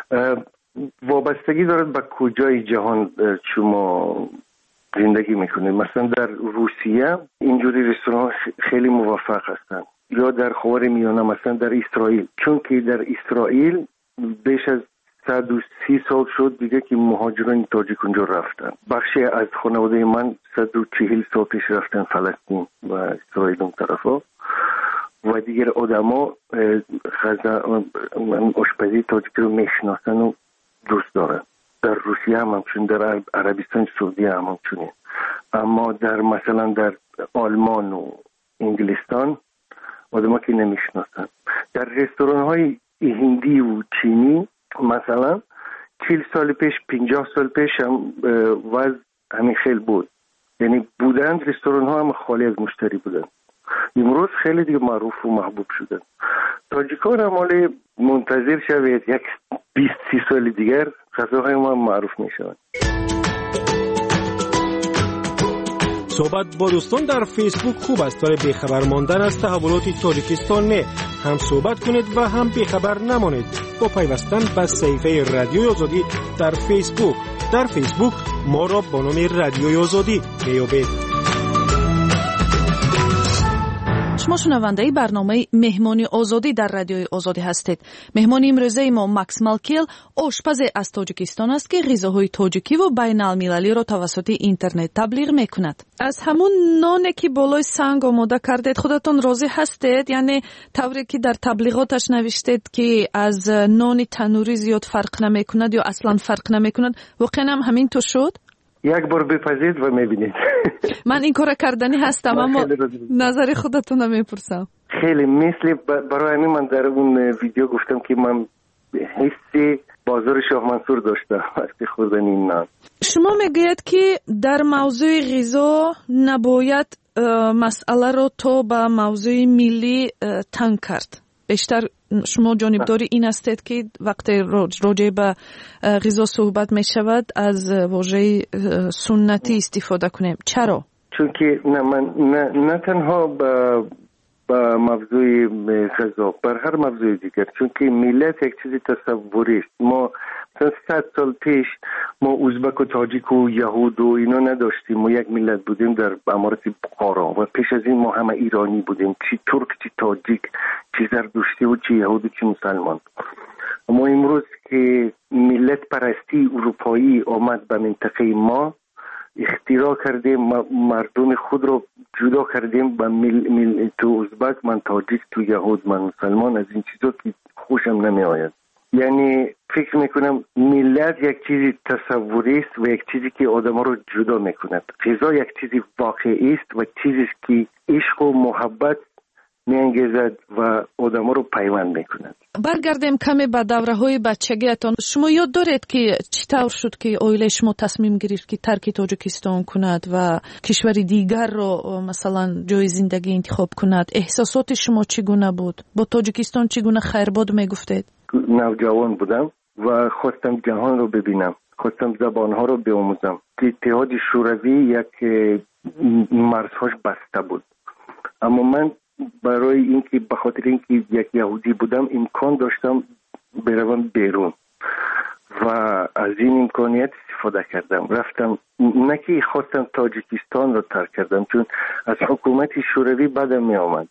وابستگی دارد به کجای جهان شما زندگی میکنید. مثلا در روسیه اینجوری رستوران خیلی موفق هستند، یا در خاور میانه، مثلا در اسرائیل. چون که در اسرائیل بیش از 130 سال شد دیگه که مهاجران تاجیک اونجا رفتن. بخشی از خانواده من 140 سال پیش رفتن فلسطین و اسرائیل اون طرفا و دیگر آدما آشپزی تاجیک رو میشناسن و دوست دارن. در روسیه هم همچون، در عربستان سعودی هم همچونه. اما در مثلا در آلمان و انگلستان آدما که نمیشناسن. در رستوران های هندی و چینی مثلا 40 سال پیش، 50 سال پیش هم وضع همین خیلی بود. یعنی بودند رستوران ها هم خالی از مشتری بودند. امروز خیلی دیگه معروف و محبوب شدن. تاجیکان هم حالی منتظر شوید یک 20-30 سال دیگر غذاهای ما معروف می شوند. صحبت با دوستان در فیسبوک خوب است، برای بیخبر ماندن از تحولات تاجیکستان نه. هم صحبت کنید و هم بیخبر نمانید با پیوستن به صفحه رادیوی آزادی در فیسبوک. در فیسبوک ما را با نام رادیوی آزادی بیابید. شما شنونده برنامه مهمانی آزادی در رادیوی آزادی هستید. مهمان امروزه ما ماکس مالکیل آشپز از تاجیکستان است که غذاهای تاجیکی و بین المللی را توسط اینترنت تبلیغ میکند. از همون نانی که بالای سنگ آماده کردید خودتون راضی هستید؟ یعنی طوری که در تبلیغاتش نوشتید که از نان تنوری زیاد فرق نمیکند یا اصلا فرق نمیکند، واقعا هم همین تو شد؟ یک بار بپذید و میبینید. من این کار کردنی هستم اما نظر خودتون رو میپرسم. خیلی مثل برای همین من در اون ویدیو گفتم که من حس بازار شاه منصور داشتم وقتی خوردن این نان. شما میگوید که در موضوع غذا نباید مسئله رو تو به موضوع ملی تنگ کرد. بیشتر شما جانبداری این استید که وقتی راجع به غذا صحبت می شود از واژه سنتی استفاده کنیم. چرا؟ چون که نه تنها با موضوع غذا، بر هر موضوع دیگر، چون که ملت یک چیزی تصوری است. ما 100 سال پیش ما ازبک و تاجیک و یهود و اینا نداشتیم. ما یک ملت بودیم در امارت بخارا و پیش از این ما همه ایرانی بودیم، چی ترک چی تاجیک چی زردشتی و چی یهودی چی مسلمان. ما امروز که ملت پرستی اروپایی آمد به منطقه ما، اختراع کردیم، مردم خود رو جدا کردیم به تو ازبک من تاجیک، تو یهود من مسلمان. از این چیزا که خوشم نمی آید. یعنی فکر میکنم ملت یک چیزی تصوری است و یک چیزی که آدم رو جدا میکند. غذا یک چیزی واقعی است و چیزی که عشق و محبت میانگیزد و آدم رو پیوند میکند. برگردیم کمی به دوره های بچگیتان. شما یاد دارید که چطور شد که عائله شما تصمیم گرفت که ترک تاجیکستان کند و کشوری دیگر رو مثلا جای زندگی انتخاب کند؟ احساسات شما چگونه بود؟ با تاجیکستان چگونه خیرباد میگفتید؟ نوجوان بودم و خواستم جهان رو ببینم، خواستم زبانها رو بیاموزم. اتحاد شوروی یک مرزهاش بسته بود، اما من برای اینکه به خاطر اینکه یک یهودی بودم امکان داشتم بروم بیرون و از این امکانیت استفاده کردم. رفتم، نه که خواستم تاجیکستان رو ترک کردم چون از حکومت شوروی بدم می آمد،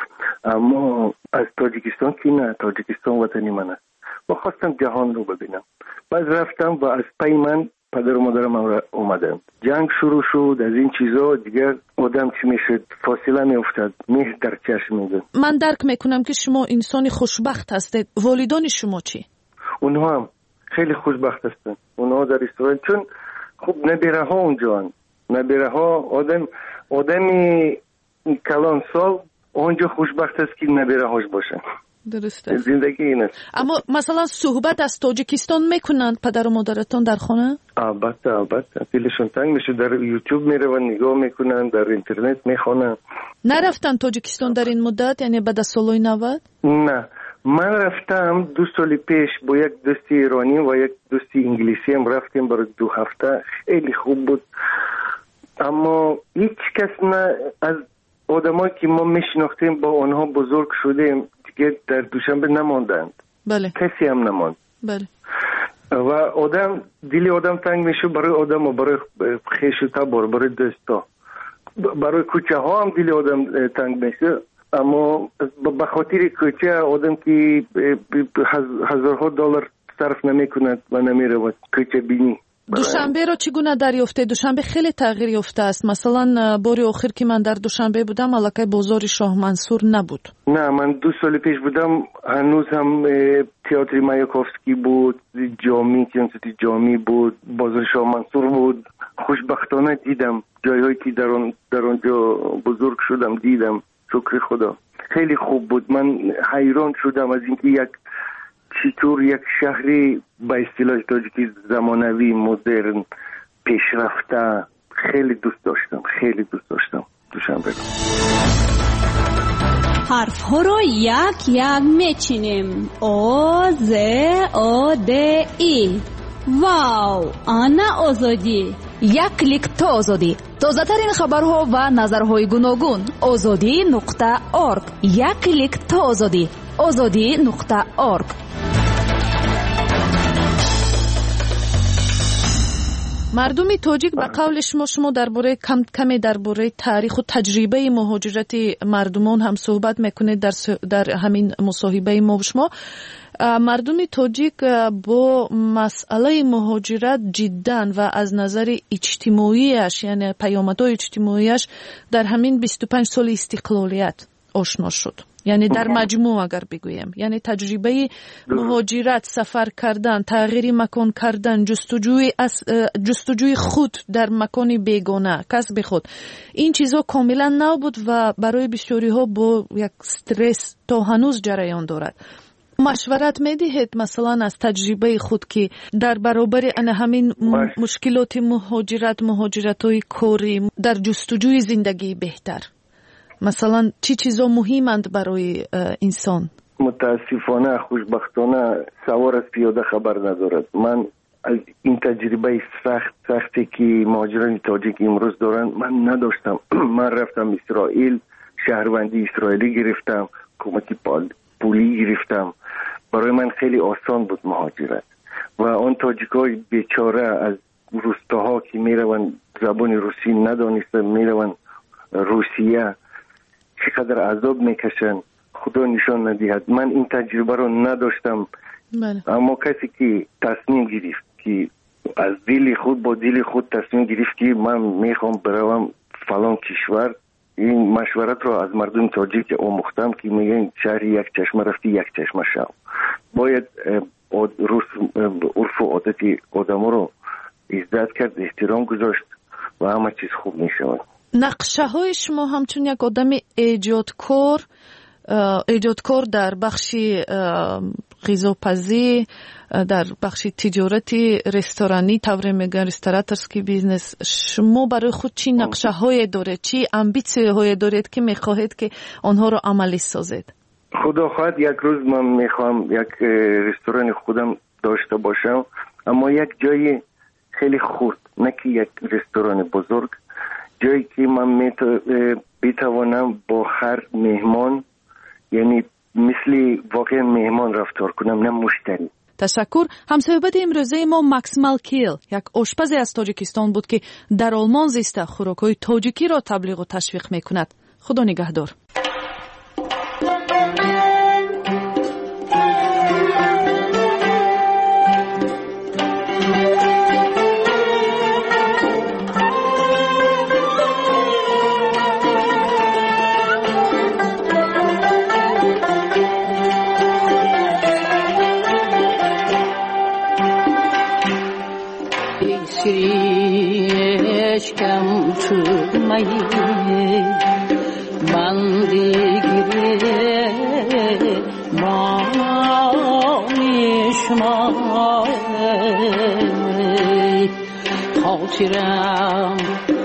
اما از تاجیکستان که نه، تاجیکستان وطنی من است و خواستم جهان رو ببینم. بعد رفتم و از پی من پدر و مادرم اومدن. جنگ شروع شد، از این چیزا دیگر آدم چی میشد، فاصله میافتاد، مهر در چشم میاد. من درک میکنم که شما انسانی خوشبخت هستید. والدان شما چی؟ اونها هم خیلی خوشبخت هستن. اونها در اسرائیل، چون خب نبیره ها اونجا، نبیره ها آدمی کلان سال اونجا خوشبخت است که نبیره هاش باشن. درسته. زندگی این است. اما مثلا صحبت از تاجیکستان میکنند پدر و مادرتون در خانه؟ البته دلشون تنگ میشه، در یوتیوب میرون نگاه میکنن، در اینترنت میخونن. نرفتن تاجیکستان در این مدت، یعنی بعد از سالهای 90؟ نه، من رفتم 2 سال پیش با یک دوست ایرانی و یک دوست انگلیسی هم رفتیم برای 2 هفته. خیلی خوب بود، اما هیچ کس نه از آدمایی که ما میشناختیم با آنها بزرگ شدیم دیگه در دوشنبه نماندند. بله. کسی هم نماند. بله. و آدم دلی آدم تنگ میشه برای آدم و برای خیش و تبار، برای دوستا، برای کوچه ها هم دلی آدم تنگ میشه. اما به خاطر کوچه آدم که هزارها دلار صرف نمیکند و نمیرود کوچه بینی. دوشنبه رو چگونه دریافته؟ دوشنبه خیلی تغییر یافته است. مثلا بار آخر که من در دوشنبه بودم الکی بازار شاه منصور نبود. نه، من 2 سال پیش بودم هنوز هم تئاتر مایاکوفسکی بود، جامی بود، بازار شاه منصور بود. خوشبختانه دیدم جایهایی که در آنجا بزرگ شدم دیدم. شکر خدا خیلی خوب بود. من حیران شدم از اینکه چطور یک شهری با اصطلاح تاجیکی زمانوی، مدرن، پیشرفته، خیلی دوست داشتم دوشنبه رو. حرف ها رو یک یک میچینیم. او ز او د ای. واو، آنا آزادی. یک کلیک تا آزادی. تازه ترین خبرها و نظرهای گوناگون. azadi.org. یک کلیک تا آزادی. azadi.org. مردم تاجیک به قول شما درباره کمی درباره تاریخ و تجربه مهاجرت مردمان هم صحبت میکنید در همین مصاحبه ما و شما. مردم تاجیک با مسئله مهاجرت جدا و از نظر اجتماعیش، یعنی پیامدهای اجتماعیش، در همین 25 سال استقلالیت آشنا شد. یعنی در مجموع اگر بگویم، یعنی تجربه مهاجرت، سفر کردن، تغییر مکان کردن، جستجوی خود در مکانی بیگانه، کسب خود، این چیزها کاملا نو بود و برای بسیاری ها با یک استرس تا هنوز جریان دارد. مشورت میدهید مثلا از تجربه خود که در برابر همین مشکلات مهاجرت های کاری، در جستجوی زندگی بهتر، مثلا چی چیزا مهمند برای انسان؟ متاسفانه خوشبختانه سوار از پیاده خبر ندارد. من از این تجربه سختی که مهاجران تاجیک امروز دارن من نداشتم. من رفتم اسرائیل، شهروندی اسرائیلی گرفتم، حکومت پولی گرفتم. برای من خیلی آسان بود مهاجرت. و آن تاجیکای بیچاره از روستاها که میروند زبان روسی ندانسته میروند روسیه، چقدر عذاب میکشن خدا نشان ندهد. من این تجربه رو نداشتم. اما کسی که تصمیم گرفت که از دل خود با دل خود تصمیم گرفت که من میخوام بروم فلان کشور، این مشورت رو از مردم تاجیک آموختم که میگن شهر یک چشمه رفتی یک چشمه شو. باید عرف و عادت آدم رو عزت کرد، احترام گذاشت و همه چیز خوب میشود. نقشه های شما همچون یک آدم ایجادکار در بخش غذاپزی، در بخش تجارتی، رستورانی، طور میگن رستوراتورسکی بیزنس، شما برای خود چی نقشه های دارید، چی امبیسی های دارید که میخواهید که آنها رو عملی سازید؟ خدا خواهد یک روز من میخوام یک رستوران خودم داشته باشم، اما یک جای خیلی خورد، نه که یک رستوران بزرگ، جایی که من بتوانم با هر مهمان، یعنی مثل واقعا مهمان رفتار کنم، نه مشتری. تشکر. همصحبت امروزه ما مکس مالکیل، یک آشپز از تاجیکستان بود که در آلمان زیسته خوراک‌های تاجیکی را تبلیغ و تشویق می‌کند. خدا نگهدار. Eşkem tutmayı bandigire manişmay Hatıram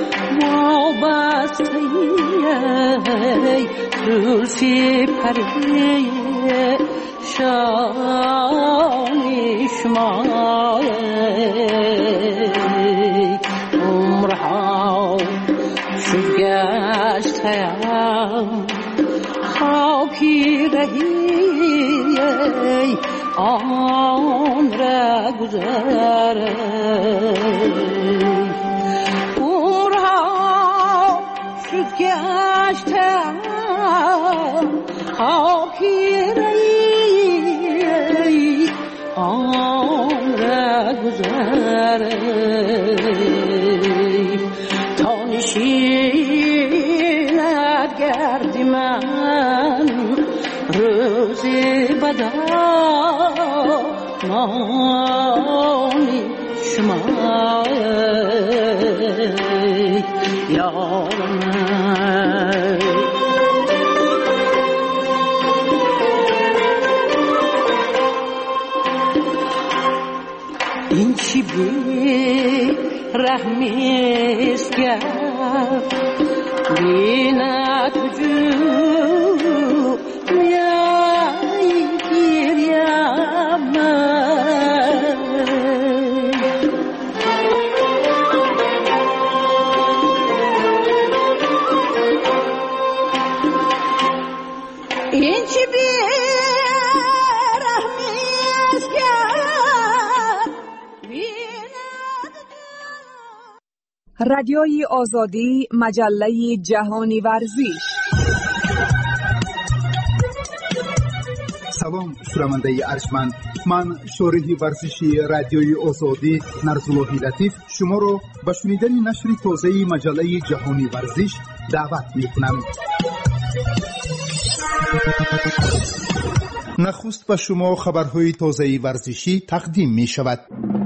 vabastayı Zülfi periye şanişmay گشتم خاکی رهی آن را گذره عمرها شد گشتم خاکی رهی آن را گذره تا نشیند گردی من روزی بدا نانی شما یارم این چی بود رحمیست کرد بیند وجود میای گیریم این چی رحمیست کرد رادیوی آزادی، مجله جهانی ورزش. سلام شنونده ارجمند، من شارح ورزشی رادیوی آزادی نرزاللهی لطیف شما را به شنیدن نشر تازه مجله جهانی ورزش دعوت می‌کنم. نخست به شما خبرهای تازه ورزشی تقدیم می شود.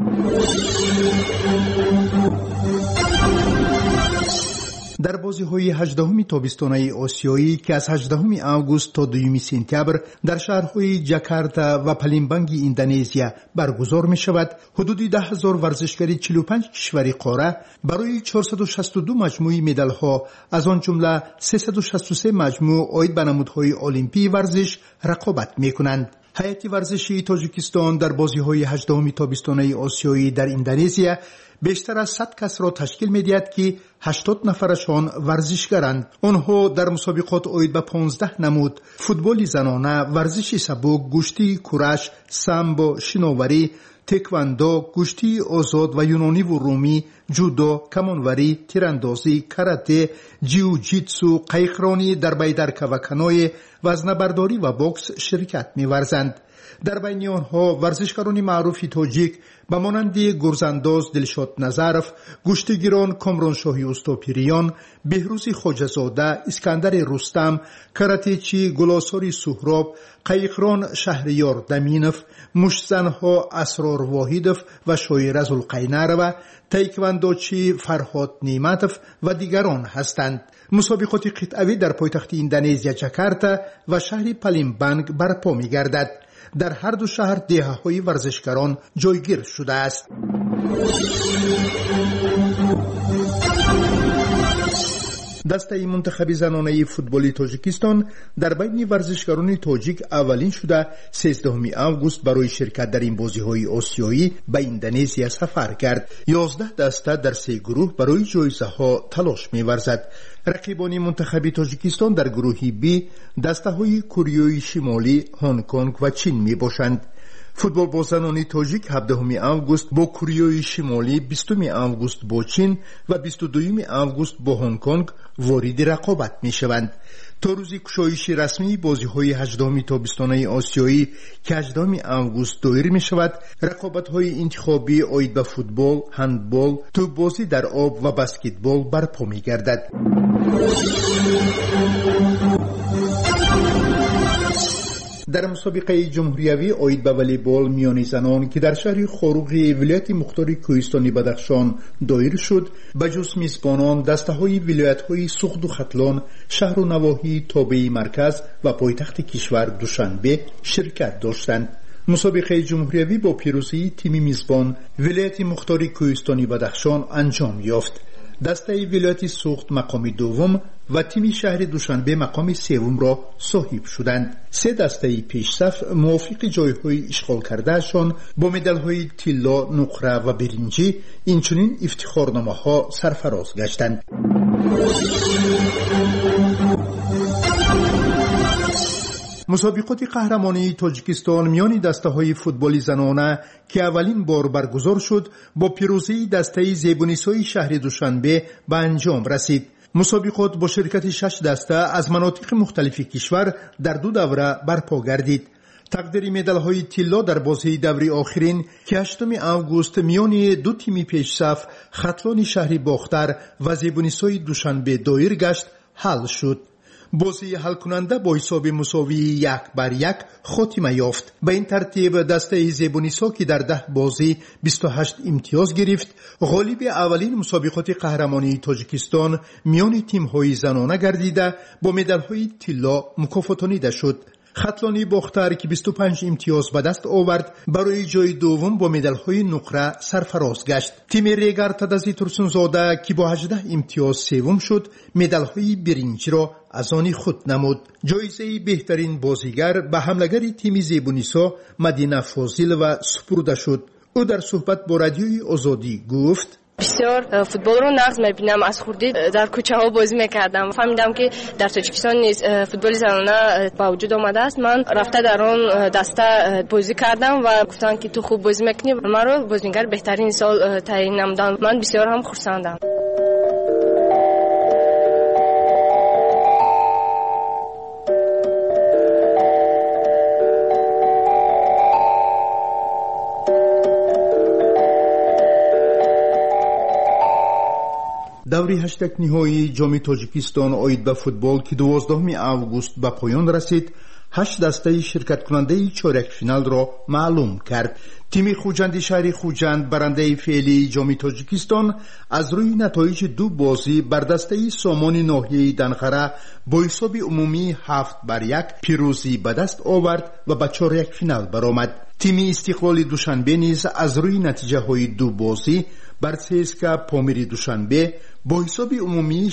در بازی‌های 18 تابستانه آسیایی که از 18 آگوست تا 2 سپتامبر در شهرهای جاکارتا و پالمبانگ اندونزیا برگزار می شود، حدود 10,000 ورزشکار 45 کشور قاره برای 462 مجموعه مدال‌ها از آن جمله 363 مجموعه عاید به نمودهای المپی ورزش رقابت می‌کنند. هیئت ورزشی تاجیکستان در بازی‌های 18 تابستانه آسیایی در اندونزیا بیشتر از 100 کس را تشکیل می‌دهد که 80 نفرشان ورزشکارند. آنها در مسابقات عاید به 15 نمود: فوتبال زنانه، ورزش سبک، گشتی کورش، سامبو، شناوری، تکواندو، گشتی آزاد و یونانی و رومی، جودو، کمانوری، تیراندازی، کاراته، جیوجیتسو، قایقرانی در بیدرکه و کنوی، وزنه‌برداری و بوکس شرکت می‌ورزند. در بین آنها ورزشکاران معروف تاجیک به مانند گرزانداز دلشاد نظرف، گشتیگیران کامرانشاهی استوپیریان، بهروز خواجه‌زاده، اسکندر رستم، کراتهچی گلاساری سهراب، قایقران شهریار دمینف، مشتزنها اسرار واحدف و شاعر ذوالقینر و تایکواندوچی فرهاد نعمتف و دیگران هستند. مسابقات قطعوی در پایتخت اندونزیا جاکارتا و شهر پالمبانگ برپا می‌گردد. در هر دو شهر دهه‌های ورزشکاران جایگیر شده است. دسته منتخب زنانه فوتبال تاجیکستان در بین ورزشکاران تاجیک اولین شده 13 آگوست برای شرکت در این بازی‌های آسیایی به اندونزیا سفر کرد. 11 دسته در 3 گروه برای جایزه‌ها تلاش می‌ورزد. رقیبان منتخب تاجیکستان در گروه بی دسته‌های کره شمالی، هنگ کنگ و چین میباشند. فوتبال با زنان تاجیک 17 آگوست با کره شمالی، 20 آگوست با چین و 22 آگوست با هنگ کنگ وارد رقابت میشوند. تا روز گشایش رسمی بازی‌های 18 تابستانه آسیایی که 18 آگوست دایر می‌شود، رقابت‌های انتخابی عاید به فوتبال، هندبال، توپ‌بازی در آب و بسکتبال برپا می‌گردد. در مسابقه جمهوریوی عاید به والیبال میان زنان که در شهر خاروق ولایت مختار کوهستانی بدخشان دایر شد، بجز میزبانان دسته‌های ولایت‌های سوخت و ختلان، شهر و نواحی تابع مرکز و پایتخت کشور دوشنبه شرکت داشتند. مسابقه جمهوریوی با پیروزی تیم میزبان ولایت مختار کوهستانی بدخشان انجام یافت. دسته ولایت سوخت مقام دوم و تیم شهر دوشنبه مقام سوم را صاحب شدند. 3 دسته پیشصف موافق جایهای اشغال کردهشان با مدال‌های طلا، نقره و برنجی اینچنین افتخارنامه‌ها سرفراز گشتند. مسابقات قهرمانی تاجیکستان میان دسته‌های فوتبال زنانه که اولین بار برگزار شد با پیروزی دسته زیبونیسای شهر دوشنبه به انجام رسید. مسابقات با شرکت 6 دسته از مناطق مختلف کشور در 2 دوره برپا گردید. تقدیر مدال‌های طلا در بازی دوره آخرین که 8 آگوست میان 2 تیم پیشصف ختلان شهر باختر و زیبونیسای دوشنبه دایر گشت حل شد. بازی حل کننده با حساب مساوی 1-1 خاتمه یافت. به این ترتیب دسته زیبونیسا که در 10 بازی 28 امتیاز گرفت، غالب اولین مسابقات قهرمانی تاجیکستان میان تیم‌های زنانه گردیده با مدال‌های طلا مکافاتانیده شد. خطلانی باختر که 25 امتیاز به دست آورد برای جای دوم با مدال‌های نقره سرفراز گشت. تیم ریگر تدزی ترسونزاده که با 18 امتیاز سوم شد مدال‌های برنج را از آن خود نمود. جایزه بهترین بازیگر به حملگر تیم زیبونیسا مدینه فاضل و سپرده شد. او در صحبت با رادیوی آزادی گفت: بسیار فوتبال رو نقض می‌بینم. از خوردی در کوچه‌ها بازی می‌کردم. فهمیدم که در تاجیکستان نیز فوتبال زنانه با وجود آمده است. من رفته در آن دسته بازی کردم و گفتن که تو خوب بازی می‌کنی. من رو بازیگر بهترین سال تعیین نمودند. من بسیار هم خرسندم. دوری هشتگ نهایی جام تاجیکستان اوید به فوتبال که 12 آگوست به پایان رسید 8 دسته شرکت کننده چهارک فینال را معلوم کرد. تیم خوجند شهری خوجند برنده فعلی جام تاجیکستان از روی نتایج 2 بازی بر دسته سامان ناحیه دنقره با حساب عمومی 7-1 پیروزی به دست آورد و به چهارک فینال برآمد. تیم استقلال دوشنبه نیز از روی نتیجه های 2 بازی بر سیسکا پامیر دوشنبه با حساب عمومی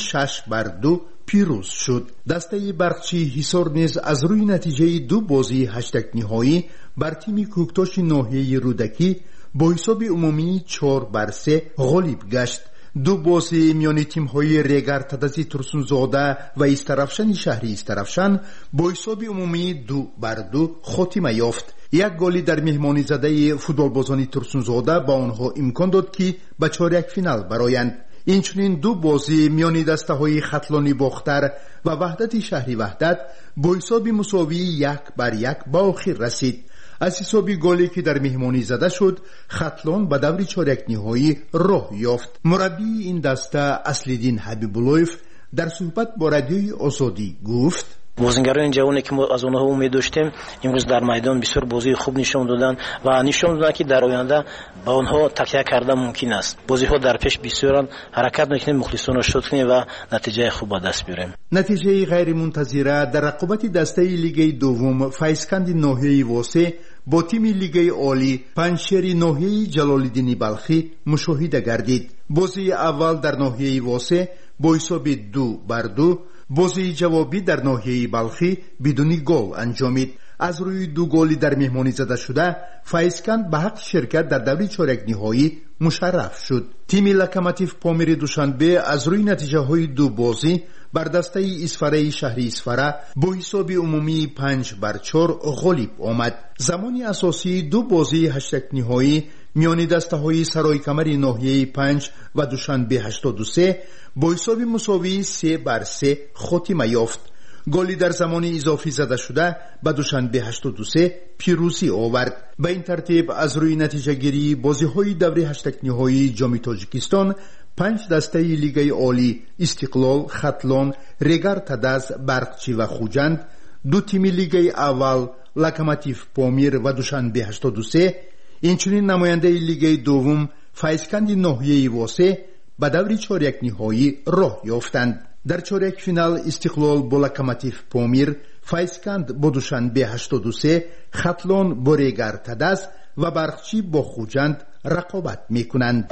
6-2 پیروز شد. دسته برقچی حصار نیز از روی نتیجه 2 بازی هشتگ نهایی بر تیم کوکتاش ناحیه رودکی با حساب عمومی 4-3 غالب گشت. 2 بازی میان تیم‌های ریگر تدزی ترسونزاده و استرافشان شهری استرافشان با حساب عمومی 2-2 خاتمه یافت. 1 گلی در مهمانی زده فوتبالبازان ترسونزاده با آنها امکان داد که به چهارک فینال برآیند. اینچنین 2 بازی میان دسته‌های خطلانی باختر و وحدت شهری وحدت با حساب مساوی 1-1 به آخر رسید. از حساب گلی که در مهمانی زده شد خطلان به دور چهارک نهایی راه یافت. مربی این دسته اصل‌الدین حبیب‌الله‌ف در صحبت با رادیوی آزادی گفت: بازیگران جوانی که ما از اونها امید داشتیم امروز در میدان بسیار بازی خوب نشون دادن و نشون دادن که در آینده با اونها تکیه کردن ممکن است. بازی‌ها در پیش بسیار حرکت می‌کنیم، مخلصانه را شد کنیم و نتیجه خوب به دست بیاریم. نتیجه غیر منتظره در رقابت دسته لیگ دوم فیضکند ناحیه واسه با تیم لیگ عالی پنجشیر ناحیه جلال‌الدین بلخی مشاهده گردید. بازی اول در ناحیه واسه با حساب 2-2 بازی جوابی در ناحیه بلخی بدون گل انجامید. از روی 2 گلی در مهمانی زده شده فیضکند به حق شرکت در دوره چهارک نهایی مشرف شد. تیم لوکوموتیو پامیر دوشنبه از روی نتیجه های 2 بازی بر دسته اسفره شهری اسفره با حساب عمومی 5-4 غالب آمد. زمان اساسی 2 بازی هشتگ نهایی میان دسته های سرای کمر ناحیه 5 و دوشنبه 83 با حساب مساوی 3-3 خاتمه یافت. گلی در زمان اضافی زده شده به دوشنبه 83 پیروزی آورد. به این ترتیب از روی نتیجه گیری بازی های دوره هشتگ نهایی جام تاجیکستان 5 دسته لیگ عالی استقلال، خطلان، ریگر تدز، برقچی و خوجند، 2 تیم لیگ اول لوکوموتیو پامیر و دوشنبه 83 اینچنین نماینده لیگ دوم فیضکند ناحیه واسه به دور چهارک نهایی راه یافتند. در چهارک فینال استقلال با لوکوموتیو پامیر، فیضکند با دوشنبه 83، خطلان با ریگر تدز و برقچی با خوجند رقابت میکنند.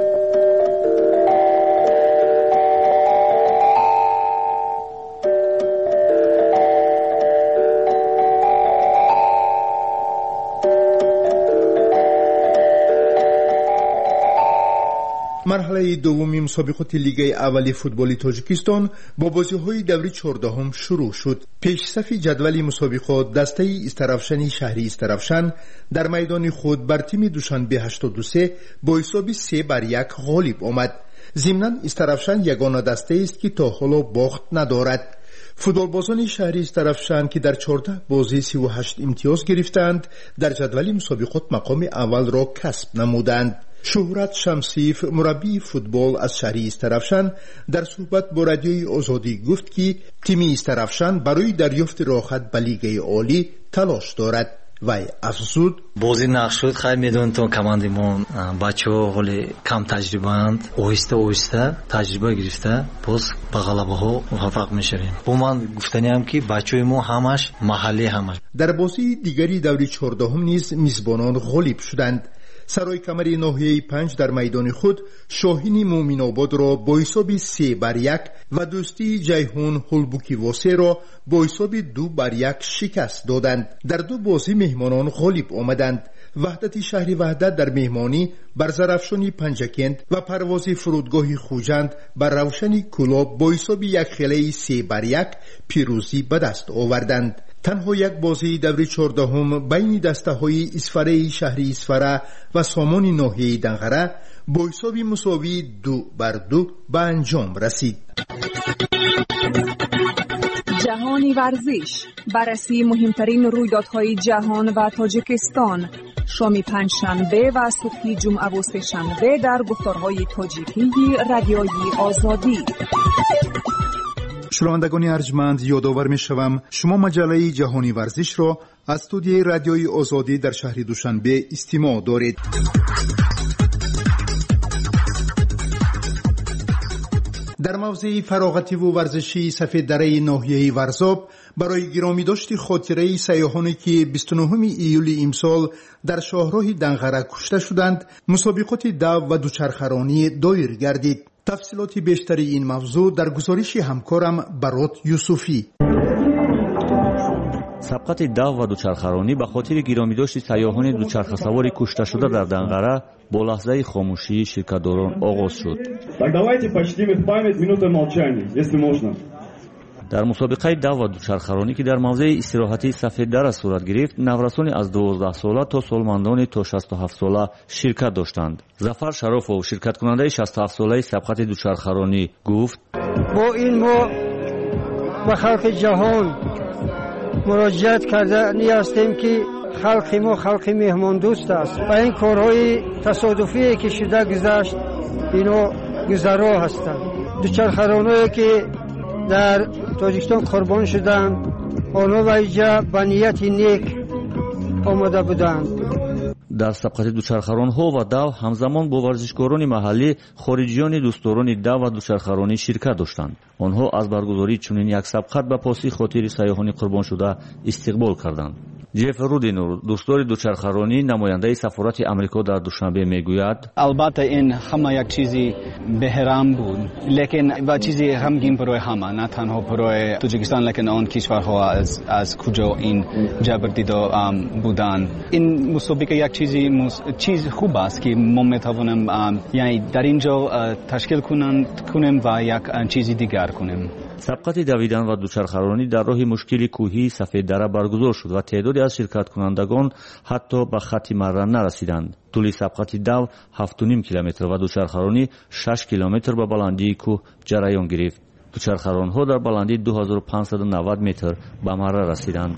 مرحله دومی مسابقات لیگ اولی فوتبال تاجیکستان با بازی‌های دوره 14 شروع شد. پیش صف جدول مسابقات دسته استرافشان شهری استرافشان در میدان خود بر تیم دوشنبه 83 با حساب 3-1 غالب آمد. ضمناً استرافشان یگانه دسته است که تا حالا باخت ندارد. فوتبالبازان شهری استرافشان که در 14 بازی 38 امتیاز گرفتند در جدول مسابقات مقام اول را کسب نمودند. شهرت شمسیف مربی فوتبال از شهری استرافشان در صحبت با رادیوی آزادی گفت که تیم استرافشان برای دریافت راحت به لیگ عالی تلاش دارد. вай афзуд: бозӣ нақш шуд. хайр медонед то командамон бачаҳо ҳоли кам таҷрибаанд, оҳиста оҳиста таҷриба гирифта боз ба ғалабаҳо муваффақ мешавем. бо ман гуфтаниам ки бачаҳои мо ҳамаш маҳаллӣ ҳамаш. дар бозии дигари даври 14 низ мизбонон ғолиб шуданд. сарои камари ноҳияи 5 дар майдони худ шоҳини муъминободро бо ҳисоби 3-1 ва дӯстии ҷайҳун ҳулбуки восеро бо ҳисоби 2-1 шикаст доданд. дар ду бозӣ меҳмонон ғолиб омаданд. ваҳдати шаҳри ваҳдат дар меҳмонӣ бар зарафшони панҷакент ва парвози фурудгоҳи хужанд бар равшани кӯлоб бо ҳисоби 1-3 пирӯзӣ ба даст оварданд. танҳо як бозии даври 14 байни дастаҳои исфараи шаҳри исфара ва сомони ноҳияи данғара бо ҳисоби мусовии 2-2 ба анҷом расид. ҷаҳони варзиш, баррасии муҳимтарин рӯйдодҳои ҷаҳон ва тоҷикистон. шоми панҷшанбе ва субҳи ҷумъаву сешанбе дар гуфторҳои тоҷикии радиои озодӣ. шунавандагони арҷманд, ёдовар мешавам шумо маҷаллаи ҷаҳони варзишро аз студияи радиои озодӣ дар шаҳри душанбе истимоъ доред. дар мавзеи фароғативу варзишии сафеддараи ноҳияи варзоб барои гиромидошти хотираи сайёҳоне ки 29 июли имсол дар шоҳроҳи данғара кушта шуданд, мусобиқоти дав ва дучархаронӣ доир гардид. тафсилоти бештари ин мавзӯъ дар гузориши ҳамкорам Барот Юсуфӣ. сабқати дав ва дучархаронӣ ба хотири гиромидошти сайёҳони дучархасавори кушташуда дар Данғара бо лаҳзаи хомӯшии ширкатдорон оғоз шуд. дар мусобиқаи дав ва дучархаронӣ ки дар мавзеи истироҳатии Сафеддара сурат гирифт, наврасони аз 12 сола то солмандони то 67 сола ширкат доштанд. Зафар Шарофов, ширкаткунандаи 67 солаи сабқати дучархаронӣ, гуфт: бо ин мо ба халқи ҷаҳон муроҷиат кардани ҳастем ки халқи мо халқи меҳмондӯст аст ва ин корҳои тасодуфие ки шуда гузашт, ино гузаро ҳастанд. дучархароное ки дар тоҷикистон қурбон шуданд, онҳо ва иҷа ба нияти нек омода буданд. дар сабқати дучархаронҳо ва дав ҳамзамон бо варзишгорони маҳаллӣ хориҷиёни дӯстдорони дав ва дучархаронӣ ширкат доштанд. онҳо аз баргузории чунин як сабқат ба поси хотири сайёҳони қурбоншуда истиқбол карданд. ҷеф Рудинур, дӯстдори дучархаронӣ, намояндаи сафорати Амрико дар Душанбе мегӯяд: албатта ин ҳама як чизи беҳрам буд, лекин ва чизи ғамгин барои ҳама, на танҳо барои Тоҷикистон, лекин он кишварҳо аз куҷо ин ҷабрдида буданд. ин мусобиқа як чиз хуб аст ки мо метавонем яъни дар ин ҷо ташкил кунем ва як чизи дигар кунем. сабқати давидан ва дучархаронӣ дар роҳи мушкили кӯҳии Сафеддара баргузор шуд ва теъдоде аз ширкаткунандагон ҳатто ба хатти марра нарасиданд. тӯли сабқати дав 7.5 километр ва дучархаронӣ 6 километр ба баландии кӯҳ ҷараён гирифт. дучархаронҳо дар баландии 2590 метр ба марра расиданд.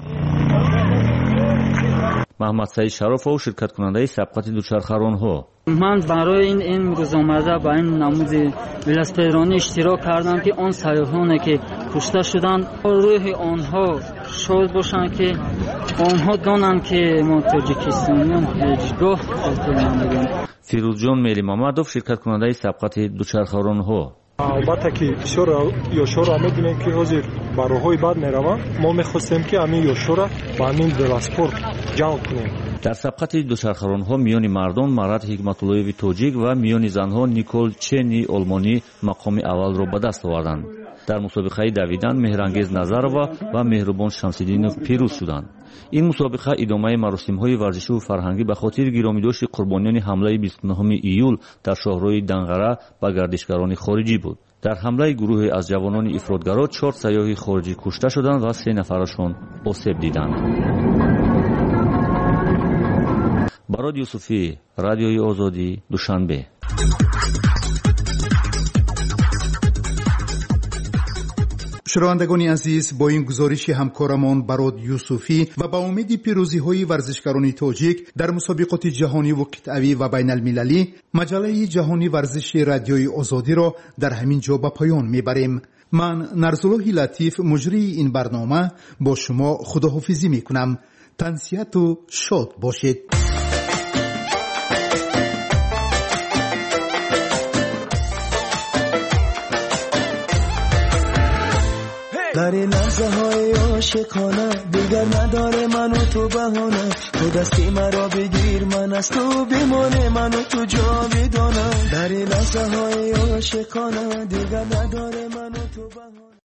маҳмад Саид Шарофов, ширкаткунандаи сабқати дучархаронҳо: ман барои ин рӯзомарра ба ин намуди велосипедронӣ иштирок кардам ки он сайёҳоне ки кушта шуданд, рӯҳи онҳо шод бошанд, ки онҳо донанд ки мо тоҷикистониён ҳеҷгоҳ хотир намедем. фирӯзҷон Мелимамадов, ширкаткунандаи сабқати дучархаронҳо: албатта ки бисёр ёшҳоро медонем ки ҳозир ба роҳҳои бад мераванд. мо мехостем ки ҳамин ёшҳоро ба ҳамин велоспорт ҷалб кунем. дар сабқати дучархаронҳо миёни мардон Марат Ҳикматуллоеви тоҷик ва миёни занҳо Никол Чени олмонӣ мақоми аввалро ба даст оварданд. дар мусобиқаи давидан Меҳрангез Назарова ва Меҳрубон Шамсиддинов пирӯз шуданд. ин мусобиқа идомаи маросимҳои варзишиву фарҳангӣ ба хотири гиромидошти қурбониёни ҳамлаи 29 июл дар шоҳрои Данғара ба гардишгарони хориҷӣ буд. дар ҳамлаи гурӯҳе аз ҷавонони ифротгаро 4 сайёҳи хориҷӣ кушта шуданд ва 3 нафарашон осеб диданд. Барот Юсуфӣ, Радиои Озодӣ, Душанбе. шунавандагони азиз, бо ин гузориши ҳамкорамон Барот Юсуфӣ ва ба умеди пирӯзиҳои варзишгарони тоҷик дар мусобиқоти ҷаҳониву қитъавӣ ва байналмилалӣ, маҷаллаи ҷаҳони варзиши Радиои Озодиро дар ҳамин ҷо ба поён мебарем. ман Нарзуллоҳи Латиф, муҷрии ин барнома, бо шумо худоҳофизӣ мекунам. تنسیت و شاد باشید. در این لحظه های عاشقانه دیگر نداره من و تو بهانه، تو دستی مرا بگیر من از تو بمانه، من و تو جاودانه. در این لحظه های عاشقانه دیگر نداره من و تو بهانه.